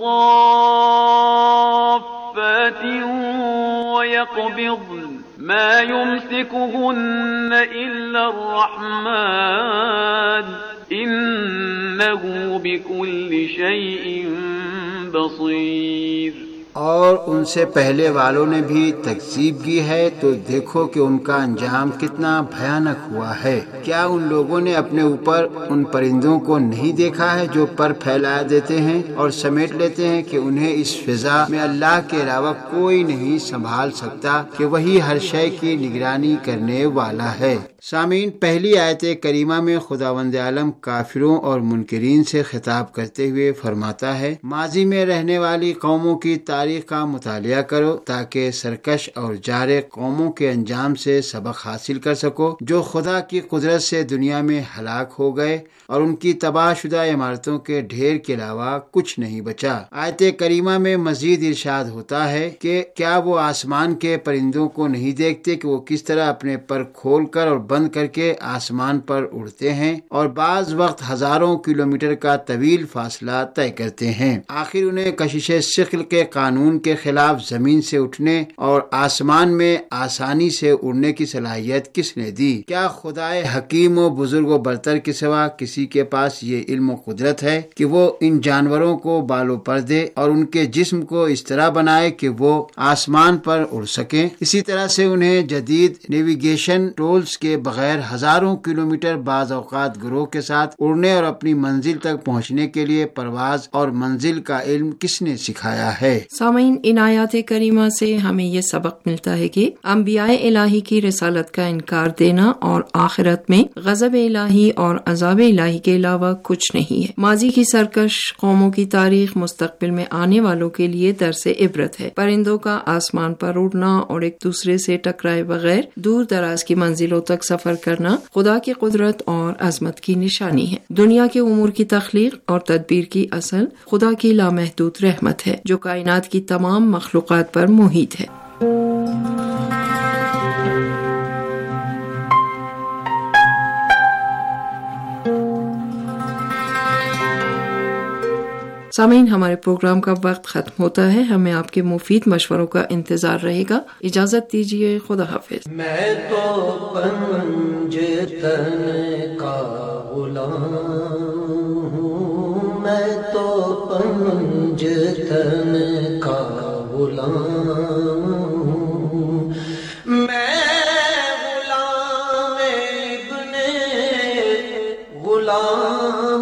Speaker 2: صَافَّاتٍ وَيَقْبِضْنَ مَا يُمْسِكُهُنَّ إِلَّا الرَّحْمَنُ إِنَّهُ بِكُلِّ شَيْءٍ بَصِيرٌ۔
Speaker 4: اور ان سے پہلے والوں نے بھی تکذیب کی ہے تو دیکھو کہ ان کا انجام کتنا بھیانک ہوا ہے۔ کیا ان لوگوں نے اپنے اوپر ان پرندوں کو نہیں دیکھا ہے جو پر پھیلا دیتے ہیں اور سمیٹ لیتے ہیں کہ انہیں اس فضا میں اللہ کے علاوہ کوئی نہیں سنبھال سکتا کہ وہی ہر شے کی نگرانی کرنے والا ہے۔ سامعین، پہلی آیت کریمہ میں خداوند عالم کافروں اور منکرین سے خطاب کرتے ہوئے فرماتا ہے، ماضی میں رہنے والی قوموں کی تاریخ کا مطالعہ کرو تاکہ سرکش اور جارح قوموں کے انجام سے سبق حاصل کر سکو جو خدا کی قدرت سے دنیا میں ہلاک ہو گئے اور ان کی تباہ شدہ عمارتوں کے ڈھیر کے علاوہ کچھ نہیں بچا۔ آیت کریمہ میں مزید ارشاد ہوتا ہے کہ کیا وہ آسمان کے پرندوں کو نہیں دیکھتے کہ وہ کس طرح اپنے پر کھول کر اور بند کر کے آسمان پر اڑتے ہیں اور بعض وقت ہزاروں کلومیٹر کا طویل فاصلہ طے کرتے ہیں۔ آخر انہیں کشش ثقل کے قانون کے خلاف زمین سے اٹھنے اور آسمان میں آسانی سے اڑنے کی صلاحیت کس نے دی؟ کیا خدائے حکیم و بزرگ و برتر کے سوا کسی کے پاس یہ علم و قدرت ہے کہ وہ ان جانوروں کو بالوں پر دے اور ان کے جسم کو اس طرح بنائے کہ وہ آسمان پر اڑ سکیں؟ اسی طرح سے انہیں جدید نیویگیشن ٹولز کے بغیر ہزاروں کلومیٹر بعض اوقات گروہ کے ساتھ اڑنے اور اپنی منزل تک پہنچنے کے لیے پرواز اور منزل کا علم کس نے سکھایا ہے؟
Speaker 8: سامعین، ان آیات کریمہ سے ہمیں یہ سبق ملتا ہے کہ انبیاء الہی کی رسالت کا انکار دینا اور آخرت میں غضب الہی اور عذاب الہی کے علاوہ کچھ نہیں ہے۔ ماضی کی سرکش قوموں کی تاریخ مستقبل میں آنے والوں کے لیے درس عبرت ہے۔ پرندوں کا آسمان پر اڑنا اور ایک دوسرے سے ٹکرائے بغیر دور دراز کی منزلوں تک سفر کرنا خدا کی قدرت اور عظمت کی نشانی ہے۔ دنیا کے امور کی تخلیق اور تدبیر کی اصل خدا کی لامحدود رحمت ہے جو کائنات کی تمام مخلوقات پر محیط ہے۔ سامعین، ہمارے پروگرام کا وقت ختم ہوتا ہے۔ ہمیں آپ کے مفید مشوروں کا انتظار رہے گا۔ اجازت دیجیے، خدا حافظ۔
Speaker 10: میں تو پنجتن کا غلام ہوں، میں تو پنجتن کا غلام ہوں، میں غلام ابن غلام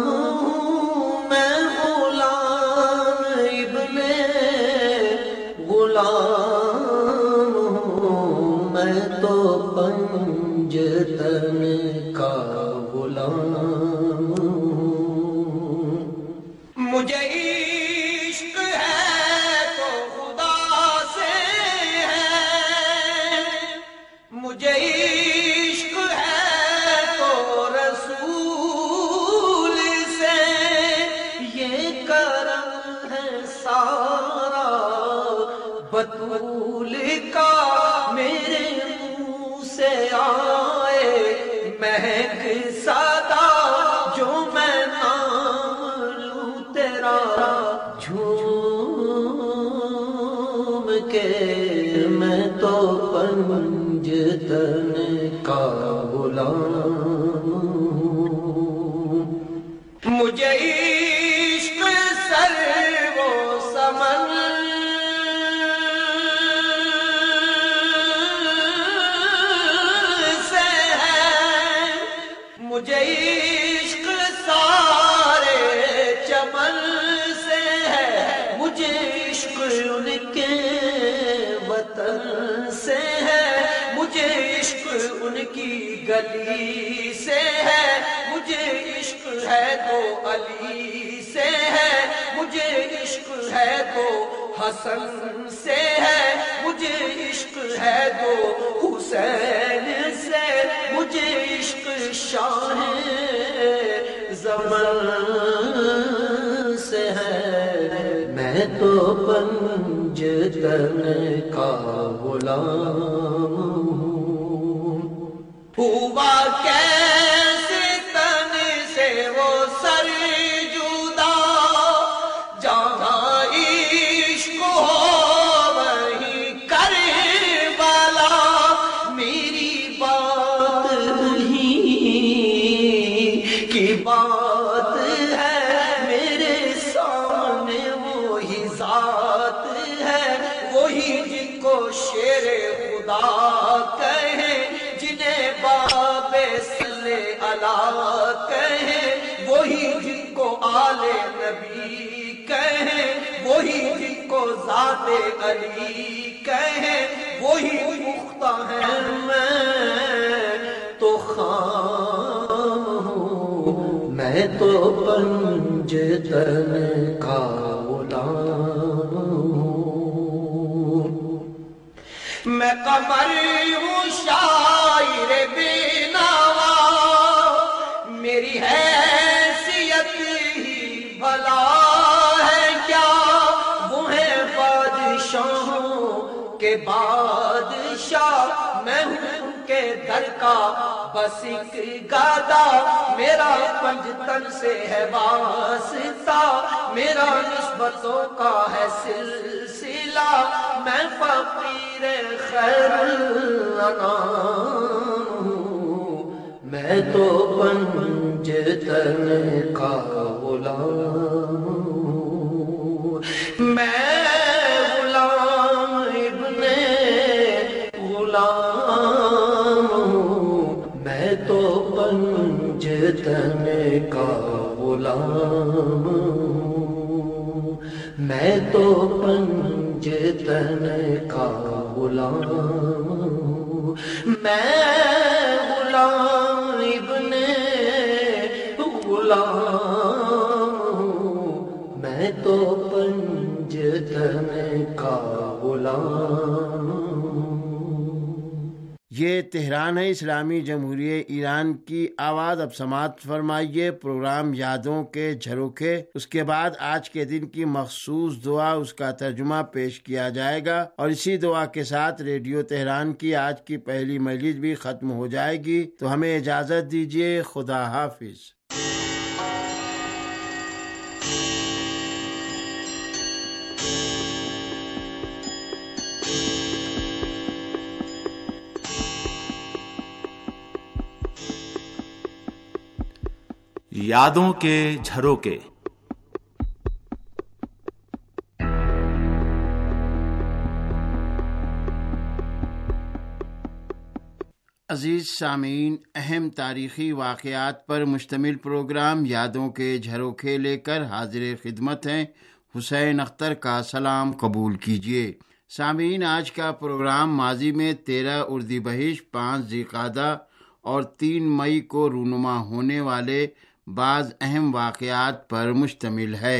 Speaker 10: پنجتن کا غلام ہوں، مجھے عشق ہے تو خدا سے ہے، مجھے عشق ہے تو رسول سے، یہ کرم ہے سارا بطول کا، میرے سے آئے مہک صدا، جو میں نام لوں تیرا جھوم کے، میں تو پنجتن کا غلام ہوں، مجھے عشق سر و سمن مجھے عشق سارے چمن سے ہے، مجھے عشق ان کے وطن سے ہے، مجھے عشق ان کی گلی سے ہے، مجھے عشق ہے تو علی سے ہے، مجھے عشق ہے تو حسن سے ہے، مجھے عشق ہے دو حسین سے، مجھے عشق شاہ زمن سے ہے، میں تو پنجتن کا غلام ہوں۔ ہوا کیسے تن سے وہ سر جدا، جہاں عشق ہو وہیں کربلا، میری بات ہی کی بات ہے، میرے سامنے وہی ذات ہے، وہی جن کو شیر خدا کہیں، جنہیں باب صلی اللہ کہیں، وہی جن کو آل نبی کہیں، وہی جن کو ذات علی کہیں، وہی پختہ ہے، میں تو خام ہوں، میں تو پنجتن کا غلام ہوں، میں قمر ہوں شاعر بینوا، میری حیثیت ہی بھلا ہے کیا، وہ ہے بادشاہوں کے بادشاہ، میں ہوں ان کے در کا بس ایک گادا، میرا پنجتن سے ہے واسطہ، میرا نسبتوں کا ہے سلسلہ، میں فقیر خیر الانام ہوں، میں تو پنجتن کا غلام ہوں، میں غلام ابن غلام ہوں، میں تو پنجتن کا غلام ہوں، میں تو پنجتن کا غلام ہوں، میں غلام ابن غلام ہوں، میں تو پنجتن کا غلام ہوں۔
Speaker 4: یہ تہران ہے، اسلامی جمہوریہ ایران کی آواز۔ اب سماعت فرمائیے پروگرام یادوں کے جھروکے، اس کے بعد آج کے دن کی مخصوص دعا، اس کا ترجمہ پیش کیا جائے گا، اور اسی دعا کے ساتھ ریڈیو تہران کی آج کی پہلی مجلس بھی ختم ہو جائے گی۔ تو ہمیں اجازت دیجیے، خدا حافظ۔
Speaker 11: یادوں کے جھروکے۔
Speaker 4: عزیز سامعین، اہم تاریخی واقعات پر مشتمل پروگرام یادوں کے جھروکے لے کر حاضر خدمت ہیں۔ حسین اختر کا سلام قبول کیجیے۔ سامعین، آج کا پروگرام ماضی میں تیرہ اردیبہشت، پانچ ذوالقعدہ اور تین مئی کو رونما ہونے والے بعض اہم واقعات پر مشتمل ہے۔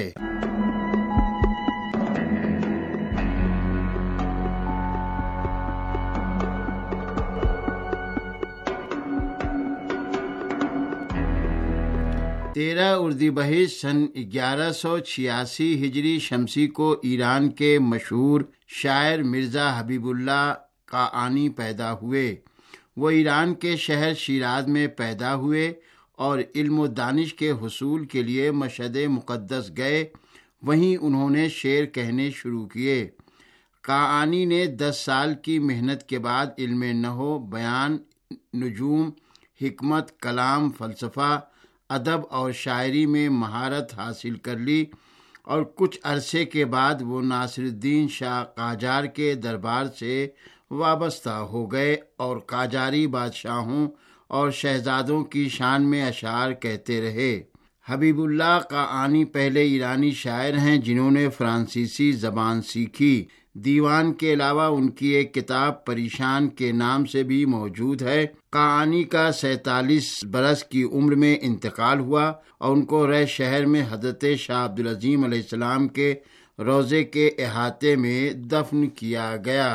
Speaker 4: تیرہ اردیبہشت سن گیارہ سو چھیاسی ہجری شمسی کو ایران کے مشہور شاعر مرزا حبیب اللہ قاآنی پیدا ہوئے۔ وہ ایران کے شہر شیراز میں پیدا ہوئے اور علم و دانش کے حصول کے لیے مشہد مقدس گئے۔ وہیں انہوں نے شعر کہنے شروع کیے۔ قاآنی نے دس سال کی محنت کے بعد علم نحو، بیان، نجوم، حکمت، کلام، فلسفہ، ادب اور شاعری میں مہارت حاصل کر لی، اور کچھ عرصے کے بعد وہ ناصر الدین شاہ قاجار کے دربار سے وابستہ ہو گئے اور قاجاری بادشاہوں اور شہزادوں کی شان میں اشعار کہتے رہے۔ حبیب اللہ قاآنی پہلے ایرانی شاعر ہیں جنہوں نے فرانسیسی زبان سیکھی۔ دیوان کے علاوہ ان کی ایک کتاب پریشان کے نام سے بھی موجود ہے۔ قاآنی کا سینتالیس برس کی عمر میں انتقال ہوا اور ان کو رہ شہر میں حضرت شاہ عبدالعظیم علیہ السلام کے روضے کے احاطے میں دفن کیا گیا۔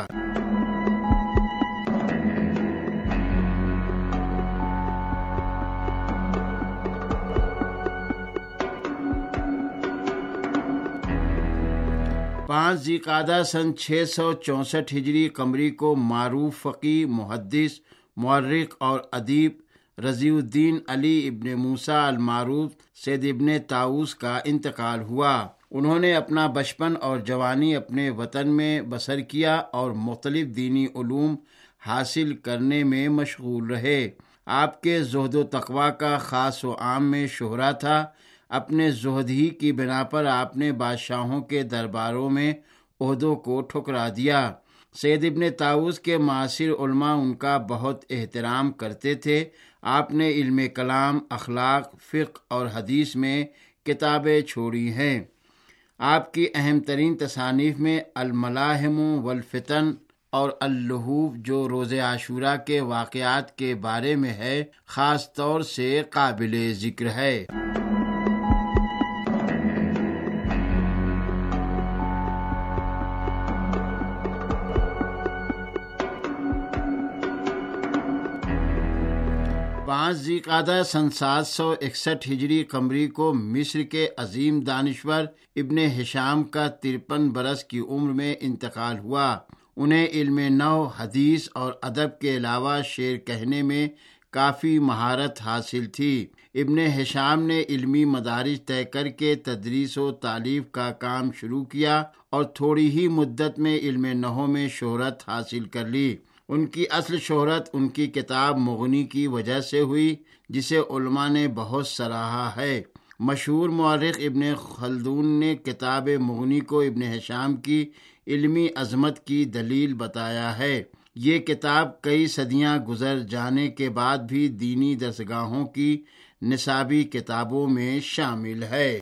Speaker 4: پانچ ذی القعدہ سن چھ سو چونسٹھ ہجری قمری کو معروف فقی، محدث، مورخ اور ادیب رضی الدین علی ابن موسیٰ المعروف سید ابن طاؤس کا انتقال ہوا۔ انہوں نے اپنا بچپن اور جوانی اپنے وطن میں بسر کیا اور مختلف دینی علوم حاصل کرنے میں مشغول رہے۔ آپ کے زہد و تقوی کا خاص و عام میں شہرا تھا۔ اپنے زہد ہی کی بنا پر آپ نے بادشاہوں کے درباروں میں عہدوں کو ٹھکرا دیا۔ سید ابن طاؤس کے معاصر علماء ان کا بہت احترام کرتے تھے۔ آپ نے علم کلام، اخلاق، فقہ اور حدیث میں کتابیں چھوڑی ہیں۔ آپ کی اہم ترین تصانیف میں الملاحم والفتن اور اللحوف جو روز عاشوراء کے واقعات کے بارے میں ہے، خاص طور سے قابل ذکر ہے۔ پانچ ذی القعدہ سن سات سو اکسٹھ ہجری قمری کو مصر کے عظیم دانشور ابن ہشام کا ترپن برس کی عمر میں انتقال ہوا۔ انہیں علم نحو، حدیث اور ادب کے علاوہ شعر کہنے میں کافی مہارت حاصل تھی۔ ابن ہشام نے علمی مدارج طے کر کے تدریس و تعلیف کا کام شروع کیا اور تھوڑی ہی مدت میں علم نحو میں شہرت حاصل کر لی۔ ان کی اصل شہرت ان کی کتاب مغنی کی وجہ سے ہوئی، جسے علماء نے بہت سراہا ہے۔ مشہور مورخ ابن خلدون نے کتاب مغنی کو ابن ہشام کی علمی عظمت کی دلیل بتایا ہے۔ یہ کتاب کئی صدیاں گزر جانے کے بعد بھی دینی درسگاہوں کی نصابی کتابوں میں شامل ہے۔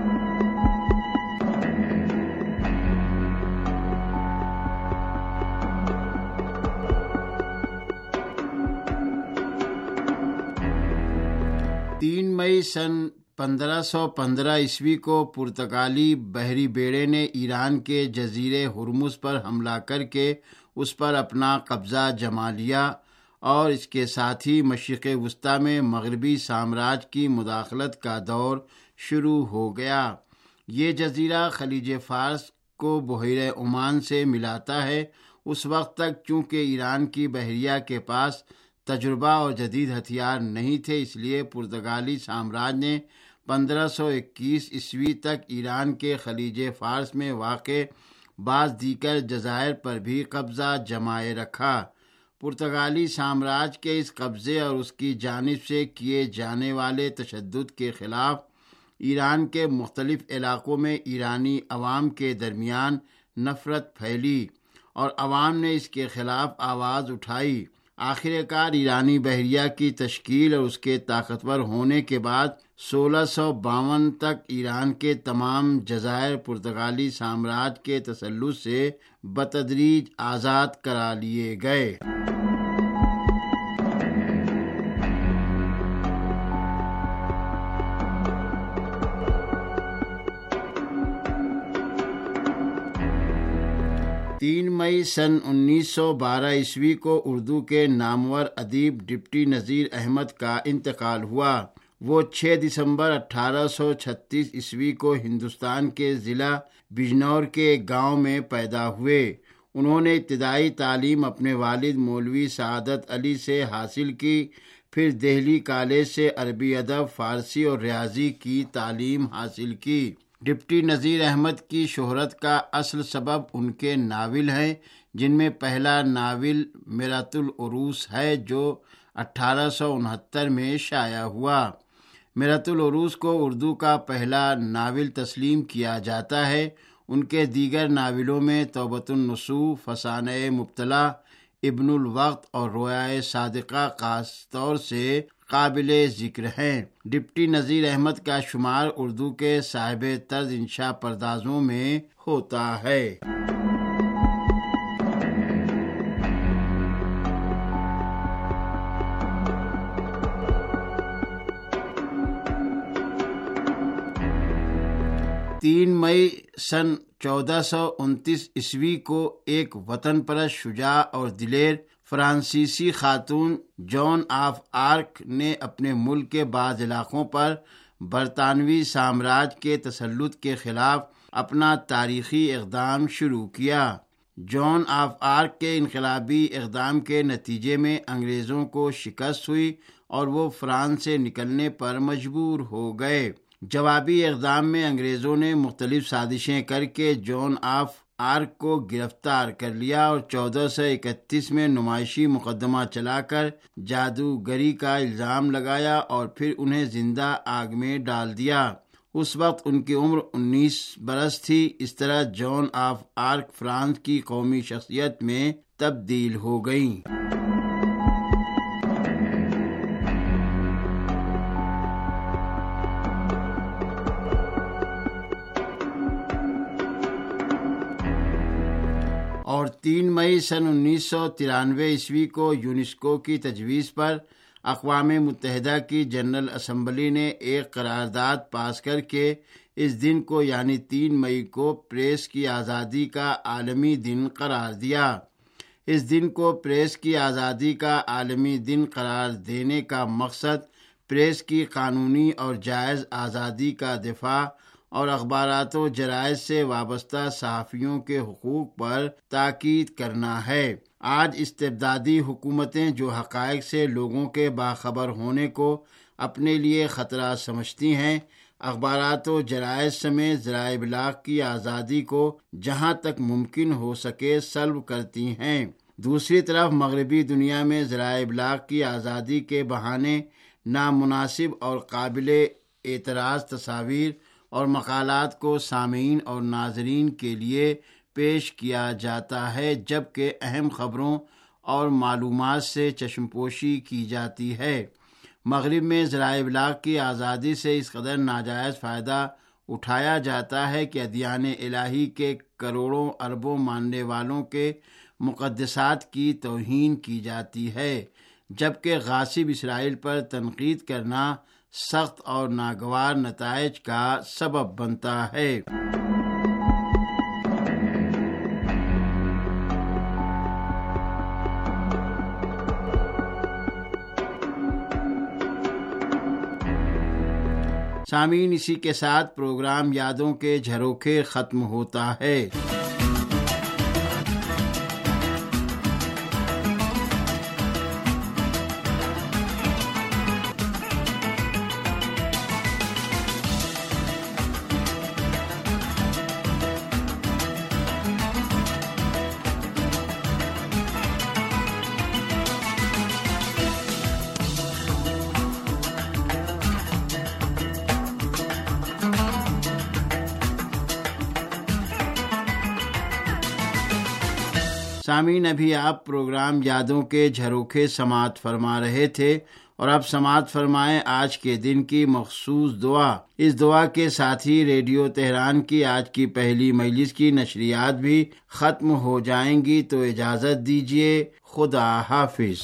Speaker 4: تین مئی سن پندرہ سو پندرہ عیسوی کو پرتگالی بحری بیڑے نے ایران کے جزیرے ہرمز پر حملہ کر کے اس پر اپنا قبضہ جما لیا اور اس کے ساتھ ہی مشرق وسطیٰ میں مغربی سامراج کی مداخلت کا دور شروع ہو گیا۔ یہ جزیرہ خلیج فارس کو بحیرہ عمان سے ملاتا ہے۔ اس وقت تک چونکہ ایران کی بحریہ کے پاس تجربہ اور جدید ہتھیار نہیں تھے، اس لیے پرتگالی سامراج نے پندرہ سو اکیس عیسوی تک ایران کے خلیج فارس میں واقع بعض دیگر جزائر پر بھی قبضہ جمائے رکھا۔ پرتگالی سامراج کے اس قبضے اور اس کی جانب سے کیے جانے والے تشدد کے خلاف ایران کے مختلف علاقوں میں ایرانی عوام کے درمیان نفرت پھیلی اور عوام نے اس کے خلاف آواز اٹھائی۔ آخر کار ایرانی بحریہ کی تشکیل اور اس کے طاقتور ہونے کے بعد سولہ سو باون تک ایران کے تمام جزائر پرتگالی سامراج کے تسلط سے بتدریج آزاد کرا لیے گئے۔ تین مئی سن انیس سو بارہ عیسوی کو اردو کے نامور ادیب ڈپٹی نذیر احمد کا انتقال ہوا۔ وہ چھ دسمبر اٹھارہ سو چھتیس عیسوی کو ہندوستان کے ضلع بجنور کے گاؤں میں پیدا ہوئے۔ انہوں نے ابتدائی تعلیم اپنے والد مولوی سعادت علی سے حاصل کی، پھر دہلی کالج سے عربی ادب، فارسی اور ریاضی کی تعلیم حاصل کی۔ ڈپٹی نذیر احمد کی شہرت کا اصل سبب ان کے ناول ہیں، جن میں پہلا ناول میرۃ العروس ہے جو اٹھارہ سو انہتر میں شائع ہوا۔ میرۃ العروس کو اردو کا پہلا ناول تسلیم کیا جاتا ہے۔ ان کے دیگر ناولوں میں توبۃ النصوح، فسانہ مبتلا، ابن الوقت اور رویائے صادقہ خاص طور سے قابل ذکر ہیں۔ ڈپٹی نذیر احمد کا شمار اردو کے صاحب طرز انشاء پردازوں میں ہوتا ہے۔ تین مئی سن چودہ سو انتیس عیسوی کو ایک وطن پرست شجاع اور دلیر فرانسیسی خاتون جون آف آرک نے اپنے ملک کے بعض علاقوں پر برطانوی سامراج کے تسلط کے خلاف اپنا تاریخی اقدام شروع کیا۔ جون آف آرک کے انقلابی اقدام کے نتیجے میں انگریزوں کو شکست ہوئی اور وہ فرانس سے نکلنے پر مجبور ہو گئے۔ جوابی اقدام میں انگریزوں نے مختلف سازشیں کر کے جون آف آرک کو گرفتار کر لیا اور چودہ سو اکتیس میں نمائشی مقدمہ چلا کر جادوگری کا الزام لگایا اور پھر انہیں زندہ آگ میں ڈال دیا۔ اس وقت ان کی عمر انیس برس تھی۔ اس طرح جون آف آرک فرانس کی قومی شخصیت میں تبدیل ہو گئیں۔ اور تین مئی سن انیس سو ترانوے عیسوی کو یونیسکو کی تجویز پر اقوام متحدہ کی جنرل اسمبلی نے ایک قرارداد پاس کر کے اس دن کو یعنی تین مئی کو پریس کی آزادی کا عالمی دن قرار دیا۔ اس دن کو پریس کی آزادی کا عالمی دن قرار دینے کا مقصد پریس کی قانونی اور جائز آزادی کا دفاع اور اخبارات و جرائد سے وابستہ صحافیوں کے حقوق پر تاکید کرنا ہے۔ آج استبدادی حکومتیں جو حقائق سے لوگوں کے باخبر ہونے کو اپنے لیے خطرہ سمجھتی ہیں، اخبارات و جرائد سمیت ذرائع ابلاغ کی آزادی کو جہاں تک ممکن ہو سکے سلب کرتی ہیں۔ دوسری طرف مغربی دنیا میں ذرائع ابلاغ کی آزادی کے بہانے نامناسب اور قابل اعتراض تصاویر اور مقالات کو سامعین اور ناظرین کے لیے پیش کیا جاتا ہے، جبکہ اہم خبروں اور معلومات سے چشم پوشی کی جاتی ہے۔ مغرب میں ذرائع ابلاغ کی آزادی سے اس قدر ناجائز فائدہ اٹھایا جاتا ہے کہ ادیان الہی کے کروڑوں اربوں ماننے والوں کے مقدسات کی توہین کی جاتی ہے، جبکہ غاصب اسرائیل پر تنقید کرنا سخت اور ناگوار نتائج کا سبب بنتا ہے۔ سامعین، اسی کے ساتھ پروگرام یادوں کے جھروکے ختم ہوتا ہے۔ سامعین، ابھی آپ پروگرام یادوں کے جھروکے سماعت فرما رہے تھے اور اب سماعت فرمائیں آج کے دن کی مخصوص دعا۔ اس دعا کے ساتھ ہی ریڈیو تہران کی آج کی پہلی مجلس کی نشریات بھی ختم ہو جائیں گی، تو اجازت دیجیے۔ خدا حافظ۔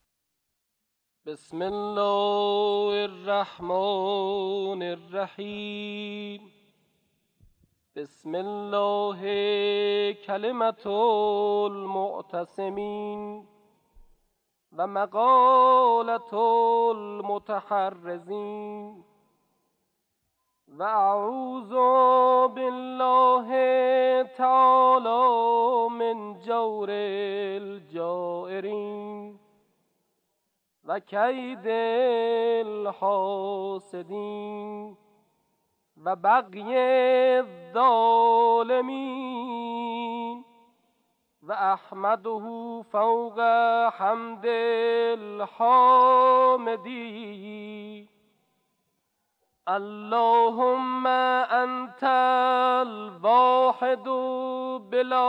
Speaker 2: بسم اللہ الرحمن الرحیم۔ بسم اللہ کلمۃ المعتصمین و مقالۃ المتحرزین و اعوذ باللہ تعالی من جور الجائرین و کید الحاسدین و بغی الظالمین و احمده فوق حمد الحامدین۔ اللهم انت الواحد بلا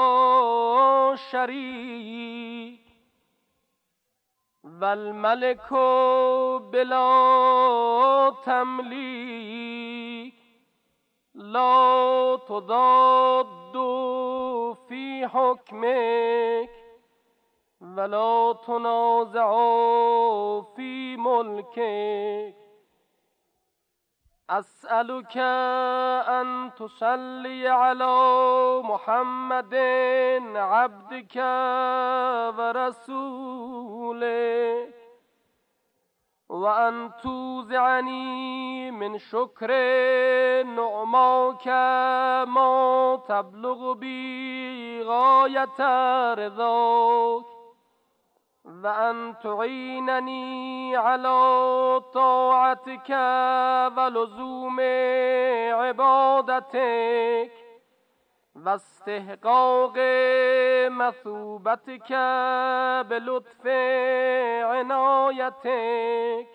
Speaker 2: شریک والملك بلا تملیک، لا تضاد في حكمك ولا تنازع في ملكك، أسألك أن تصلي على محمد عبدك ورسوله وأن توزعني من شكر نعماك ما تبلغ بي غاية رضاك وأن تعينني على طاعتك ولزوم عبادتك واستحقاق مثوبتك بلطف عنایتك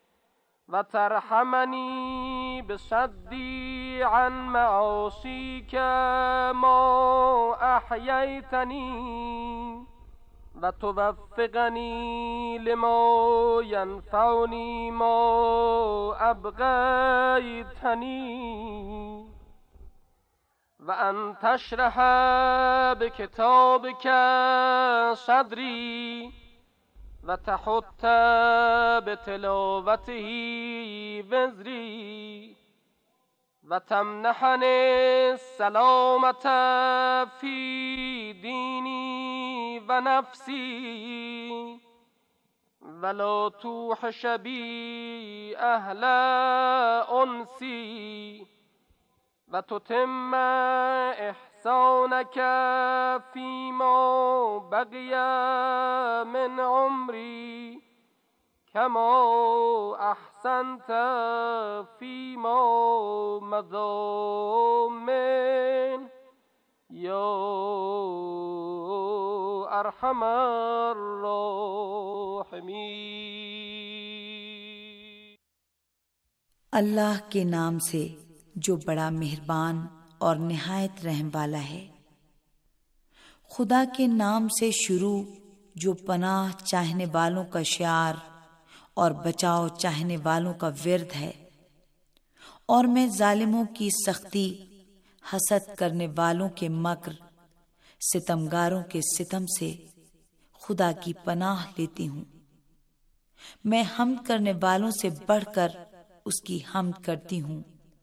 Speaker 2: وترحمني بصدي عن معاصيك ما أحييتني وتوفقني لما ينفعني ما أبغيتني وأن تشرح بكتابك صدري وتحط بتلاوته وزري وتمنحني السلامة في ديني ونفسي ولا توحش بي أهل أنسي وتتم إحسانك فيما بقي من عمري كما أحسنت فيما مضى من يا أرحم الراحمين.
Speaker 7: اللہ کے نام سے جو بڑا مہربان اور نہایت رحم والا ہے. خدا کے نام سے شروع جو پناہ چاہنے والوں کا شعار اور بچاؤ چاہنے والوں کا ورد ہے. اور میں ظالموں کی سختی، حسد کرنے والوں کے مکر، ستمگاروں کے ستم سے خدا کی پناہ لیتی ہوں. میں حمد کرنے والوں سے بڑھ کر اس کی حمد کرتی ہوں.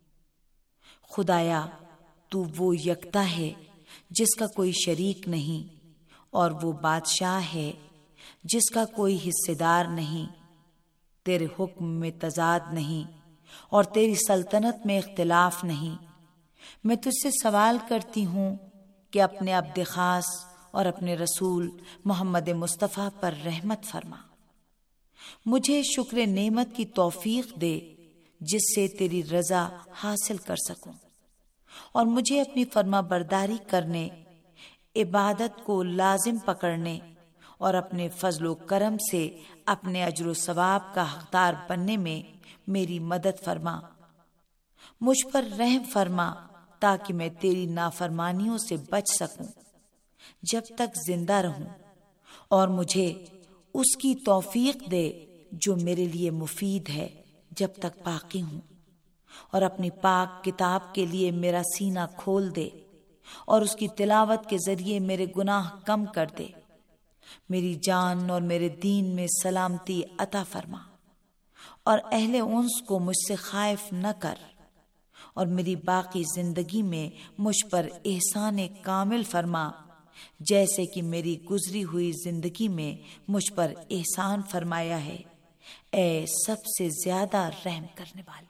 Speaker 7: خدایا تو وہ یکتا ہے جس کا کوئی شریک نہیں، اور وہ بادشاہ ہے جس کا کوئی حصے دار نہیں. تیرے حکم میں تضاد نہیں اور تیری سلطنت میں اختلاف نہیں. میں تجھ سے سوال کرتی ہوں کہ اپنے عبد خاص اور اپنے رسول محمد مصطفیٰ پر رحمت فرما. مجھے شکر نعمت کی توفیق دے جس سے تیری رضا حاصل کر سکوں، اور مجھے اپنی فرما برداری کرنے، عبادت کو لازم پکڑنے اور اپنے فضل و کرم سے اپنے اجر و ثواب کا حقدار بننے میں میری مدد فرما. مجھ پر رحم فرما تاکہ میں تیری نافرمانیوں سے بچ سکوں جب تک زندہ رہوں، اور مجھے اس کی توفیق دے جو میرے لیے مفید ہے جب تک باقی ہوں، اور اپنی پاک کتاب کے لیے میرا سینہ کھول دے اور اس کی تلاوت کے ذریعے میرے گناہ کم کر دے. میری جان اور میرے دین میں سلامتی عطا فرما، اور اہل انس کو مجھ سے خائف نہ کر، اور میری باقی زندگی میں مجھ پر احسان کامل فرما جیسے کہ میری گزری ہوئی زندگی میں مجھ پر احسان فرمایا ہے، اے سب سے زیادہ رحم کرنے والے.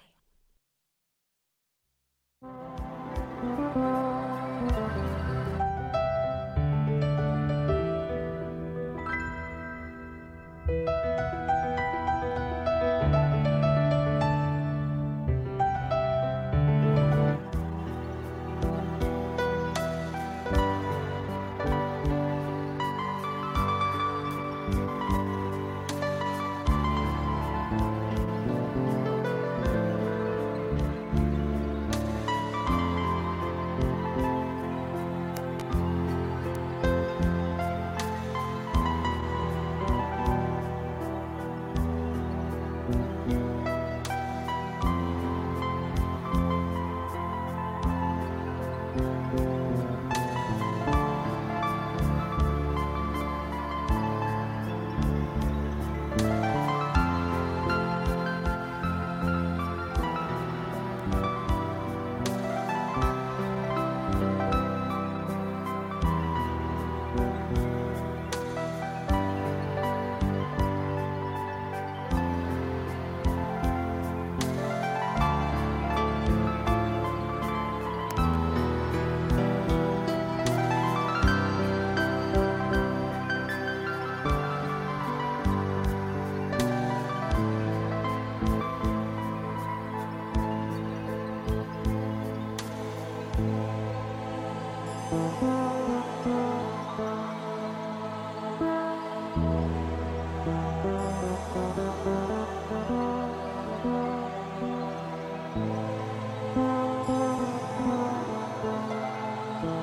Speaker 11: Thank you.